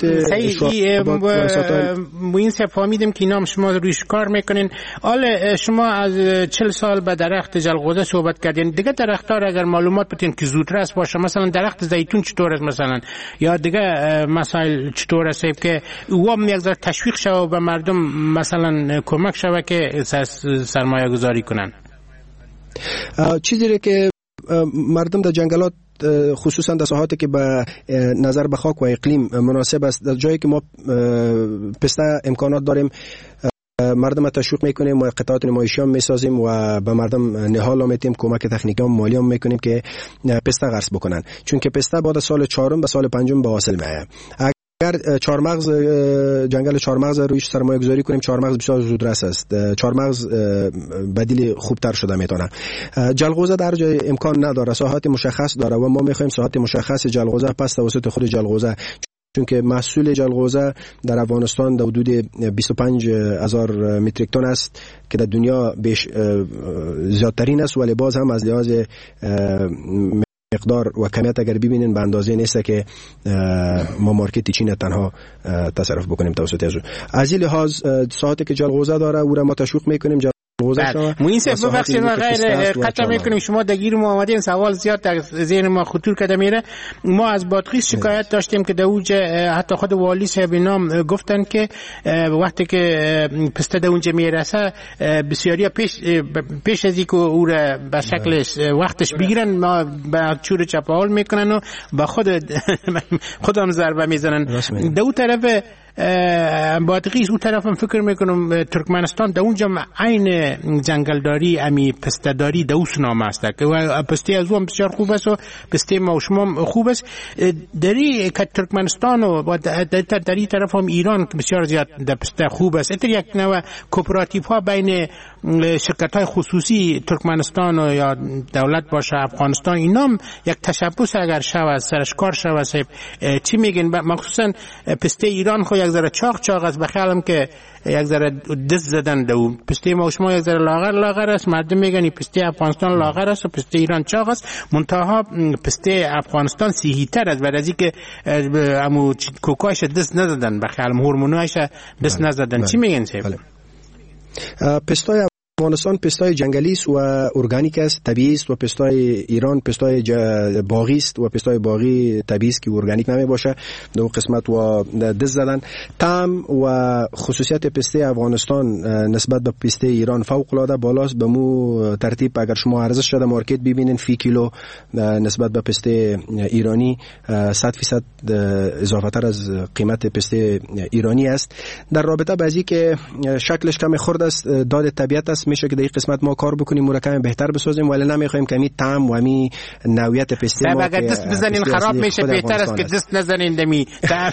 موین صاحب فهمیدیم که اینا شما رویش کار میکنین. حالا شما از 40 سال به درخت جلغوزه صحبت کردین، دیگه درخت‌ها اگر معلومات بدین که زودرس باشه، مثلا درخت زیتون چطور است مثلا، یا دیگه مسائل چطور است که او یک ذره تشویق شه و به مردم مثلا کمک شه که سرمایه گذاری کنن. چیزی که مردم در جنگلات خصوصا در ساحاتی که به نظر به خاک و اقلیم مناسب است، در جایی که ما پسته امکانات داریم مردم تشویق میکنیم و قطعات نمایشی هم میسازیم و به مردم نهال میتیم، کمک تکنیکی هم مالی هم میکنیم که پسته غرس بکنن، چون که پسته بعد سال 4 به سال 5 به حاصل میاد. اگر چهارمغز جنگل چهارمغز رویش سرمایه گذاری کنیم، چهارمغز بسیار زودرس است، چهارمغز بدیل خوبتر شده میتونه. جلغوزه در جای امکان نداره، ساحات مشخص داره و ما میخوایم ساحات مشخص جلغوزه پس توسط خود جلغوزه، چون که محصول جلغوزه در افغانستان در حدود 25,000 متریک تن است که در دنیا زیادترین است، ولی باز هم از لحاظ مقدار و کمیت اگر ببینین به اندازه نیست که ما مارکت چین تنها تصرف بکنیم توسط از این لحاظ ساعتی که جلغوزه داره او را ما تشویق میکنیم. موین صاحب ببخشید ما غیر قطع میکنیم، شما درگیر ما آمدین، سوال زیاد در ذهن ما خطور کرده میره. ما از بادغیس شکایت داشتیم که در اونجا حتی خود والی صاحب نام گفتن که وقتی که پسته در اونجا میرسه بسیاری پیش از اینکه او را به شکل وقتش بگیرن ما به چور چپاول میکنن و به خودم ضربه میزنن. در اون طرف بادغیس اون طرف هم فکر میکنم ترکمنستان در اونجا عین جنگلداری امی پسته‌داری دوست نام است که پسته از اون بسیار خوب است و پسته ما و شما خوب است. دری که ترکمنستان و در این طرف هم ایران که بسیار زیاد در پسته خوب است. اتر یک نوع کوپراتیو ها بین شرکت های خصوصی ترکمنستان و یا دولت باشه افغانستان اینام یک تشبث اگر شود سرش کار شود صاحب چی میگن؟ مخصوصا پسته ایران خو یک ذره چاق است، بخیالم که یک ذره دست زدن دو پسته ما و شما یک ذره لاغر است. مردم میگن پسته افغانستان لاغر است و پسته ایران چاق است، منتها پسته افغانستان صحیح تر است برای اینکه امو کوکاش دست نزدن، بخیالم هورمونایش دست نزدن. چی میگن صاحب؟ پسته افغانستان پستای جنگلی است و ارگانیک است، طبیعی است، و پستای ایران پستای باغی است و پستای باغی طبیعی است که ارگانیک نمی باشه. دو قسمت و دست زدن طعم و خصوصیت پسته افغانستان نسبت به پسته ایران فوق العاده بالاست. به مو ترتیب اگر شما ارزش شده مارکت ببینین فی کیلو نسبت به پسته ایرانی 100% اضافه تر از قیمت پسته ایرانی است. در رابطه با که شکلش کم خرد است، داد طبیعت است، میشه که در این قسمت ما کار بکنیم مرکب بهتر بسازیم، ولی نمیخوایم که می طعم و می نوعیت پسته ما اگر دست بزنین خراب میشه، بهتر است که دست نزنین دمی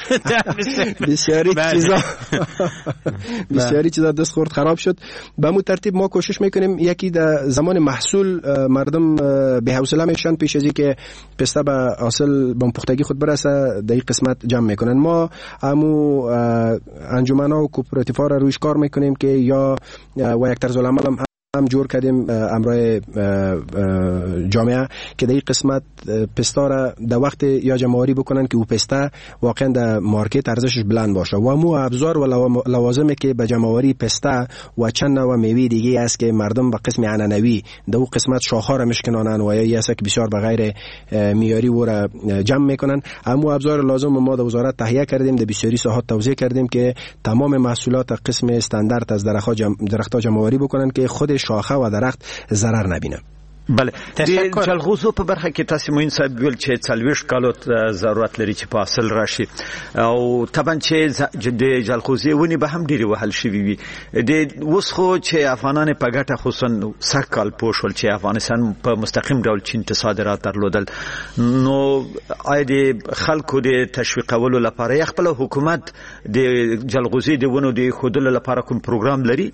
بسیاری چیزا دست خورد خراب شد. به مو ترتیب ما کوشش میکنیم یکی در زمان محصول مردم به حوصله میشن پیش از اینکه پسته به حاصل به پختگی خود برسه در این قسمت جمع میکنن. ما همو انجمن‌ها و کوپراتیوها را رویش کار میکنیم که یا و یک طرز العمل هم جور کردیم امرای جامعه که در این قسمت پستا را در وقت یا جمع‌آوری بکنن که او پستا واقعا در مارکت ارزشش بلند باشه و مو ابزار و لوازمی که به جمع‌آوری پستا و چند نوع میوه دیگه است که مردم به قسم عنعنوی در اون قسمت شاخه را میشکنانن و یا است که بسیار به غیر معیاری و را جمع میکنن. اما ابزار لازم ما در وزارت تهیه کردیم، در بسیاری ساحات توزیع کردیم که تمام محصولات قسم استاندارد از درخت‌ها جمع‌آوری بکنن که خود شاخه و درخت ضرر نبینه. بله، د جلغوزو په برخه کې تاسو موین صاحب ویل چې 40 کالو ضرورت لري چې په حاصل راشي او طبعا چې د جلغوزي ونی به هم ډیره وهل شوی وي. د اوس خو چې افغانان په ګټه خصوصا سرکال پوښول چې افغانستان په مستقیم ډول چین ته صادرات درلودل، نو آی د خلکو د تشویقولو لپاره خپل حکومت د جلغوزي د ونو د خودلو لپاره کوم پروګرام لري؟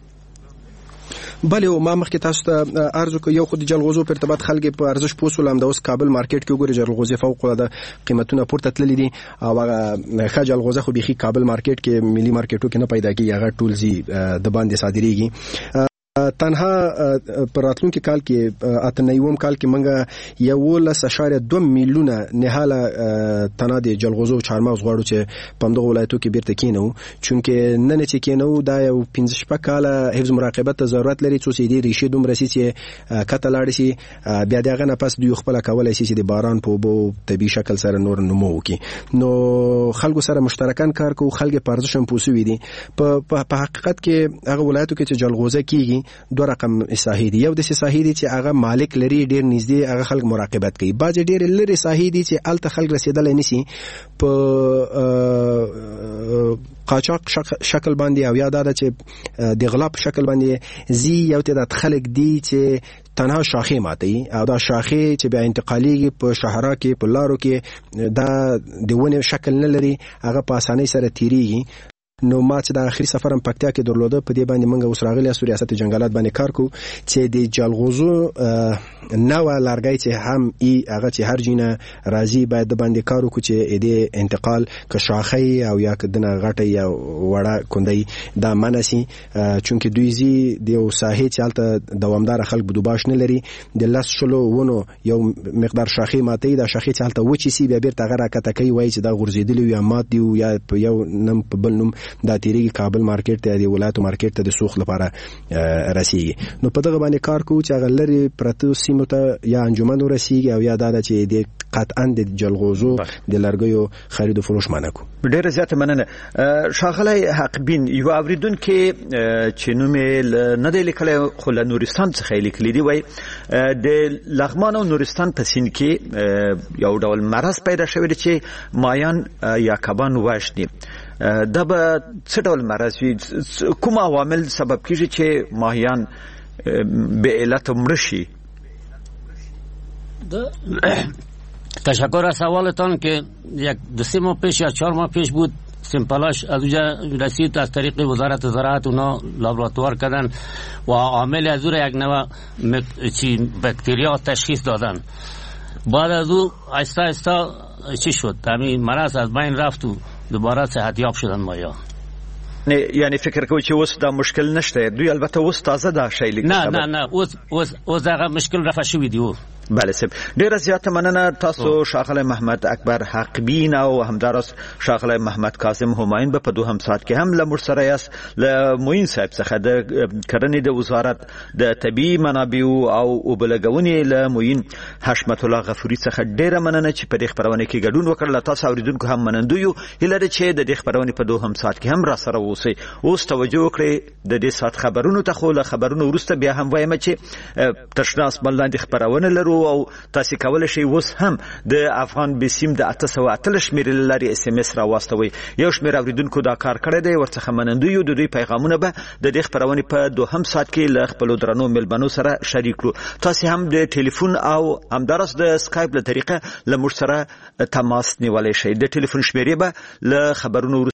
بله، ما مخکې تاسو ته عرض وکړ یو خو د جلغوزو په ارتباط خلک په ارزش پوسول هم د اوس کابل مارکیټ کې وګوري جلغوزي فوق العاده قیمتونه پورته تللي دي او هغه ښه جلغوزه خو بيخي کابل مارکیټ کې ملي مارکیټو کې نه پیدا کیږي، هغه ټول زی د باندې صادريږي. تنها پر راتلونکي کال کې اتنیوم کال کې منګه 1.2 میلیونه نهاله تنه د جلغوزو چارمغز غواړو چې په دغه ولایتو کې بیرته کینو، چونکه نن چې کینو دا یو 15 کاله حفظ مراقبت ضرورت لري څو سي دي ریشه دوم رسي چې کته لاړ شي بیا دغه نه پس دوی خپل کولای شي چې د باران په بو طبي شکل سره نور نمو وکي. نو خلکو سره مشترکان کار کوو، خلک په ارزش هم پوسوي دي. په حقیقت کې هغه ولایتو کې چې جلغوزه کیږي دو رقم ساحې دي، یو د ساحې دي چې هغه مالک لري ډیر نږدې هغه خلک مراقبت کوي، بعض ډیر لري ساحې دي چې الته خلک رسیدل نشي په قاچاق شکل باندې او یا دا چې د غلا په شکل باندې زی یو تعداد خلک دي چې تنها شاخې ماتي او دا شاخې چې بیا انتقالي په شهرا کې په لارو کې دا د ونه شکل نه لري، هغه په اسانۍ سره تیریږي. نو ما چې د اخري سفرم پکتیا کې درلوده په دې باندې موږ اوس راغلی اسو ریاست جنگلات باندې کار کو چې د جلغوزو نو لارګي چې هم ای هغه چې هر جینه راځي باید باندې کار وکړي چې د انتقال که شاخي او یا کدنه غټه یا وړه کوندي دا منسي چونکه دوی زی د ساحې چې الته دوامدار خلک بدوباش نه لري د لاس شلو ونو یو مقدار شاخي ماته دا شاخي چې الته وچی سی بیا بیرته غره کته کوي وای چې دا غورځیدلی یا مات دی یا یو نم په بل نوم دا تیریږي کابل مارکیټ ته دی ولایت مارکیټ ته د سوخ لپاره رسیږي نو په دغه باندې کار کوو چې هغه لري پرته سیمه ته یا انجمن ورسیږي او یا دا چې د قطعا د جلغوزو د لرګیو خرید او فروش منع کو. ډیره زیاته مننه شاغلی حقبین یو اوریدونکو چې نوم نه دی لیکلی خو له نورستان څخه لیکلی دی وای د لغمان او نورستان په سین کې یو ډول مرض پیدا شوی دی چې مایان یا کبان واشني دا به څه ډول مرض وي کوم عوامل سبب کیږي چې ماهیان به علت مرشي؟ تشکر از سوالتان که یک 2 ماه پیش یا 4 ماه پیش بود سیمپلاش از اونجا رسید از طریق وزارت زراعت اونا لابراتوار کردن و عامل از اون یک نوع بکتریا تشخیص دادن. بعد از اون آهسته آهسته چی شد همین مرض از بین رفت و دوباره صحتیاب شدن مایا. یعنی فکر کوي چې اوس دا مشکل نشته دوی البته اوس تازه دا شی لیکي نه اوس هغه مشکل رفع شوی دی. بله سب ډیره زیاته مننه تاسو شاغلی محمد اکبر حقبین او همدارس شاغلی محمد کاظم همایون په دوهم ساعت کې هم لمر سره یاست له موین صاحب څخه د کرنې د وزارت د طبي منابع او بلګونې له موین حشمت الله غفوري څخه ډیره مننه چې په دې خبرونه کې ګډون وکړل. تاسو اوریدونکو هم منندو یو هلته چې د دې خبرونه په دوهم ساعت کې هم را سره اوسئ. اوس توجه وکړئ د دې ساعت خبرونو ته خو له خبرونو وروسته بیا هم وایم چې تشناس بلند خبرونه لرو او تاسو کولای شئ اوس هم د افغان بسیم د 808 شمېرې لري اس ام اس را واستوي. یو شمېر اوریدونکو دا کار کړی دی ورڅخه منندو یو د دوی پیغامونه به د دې خبرونه په دوهم ساعت کې له خپل درنو ملبنو سره شریک کړو. تاسو هم د ټلیفون او همدارس د اسکایپ له طریقه له موږ سره تماس نیولای شئ. د ټلیفون شمېرې به له خبرونو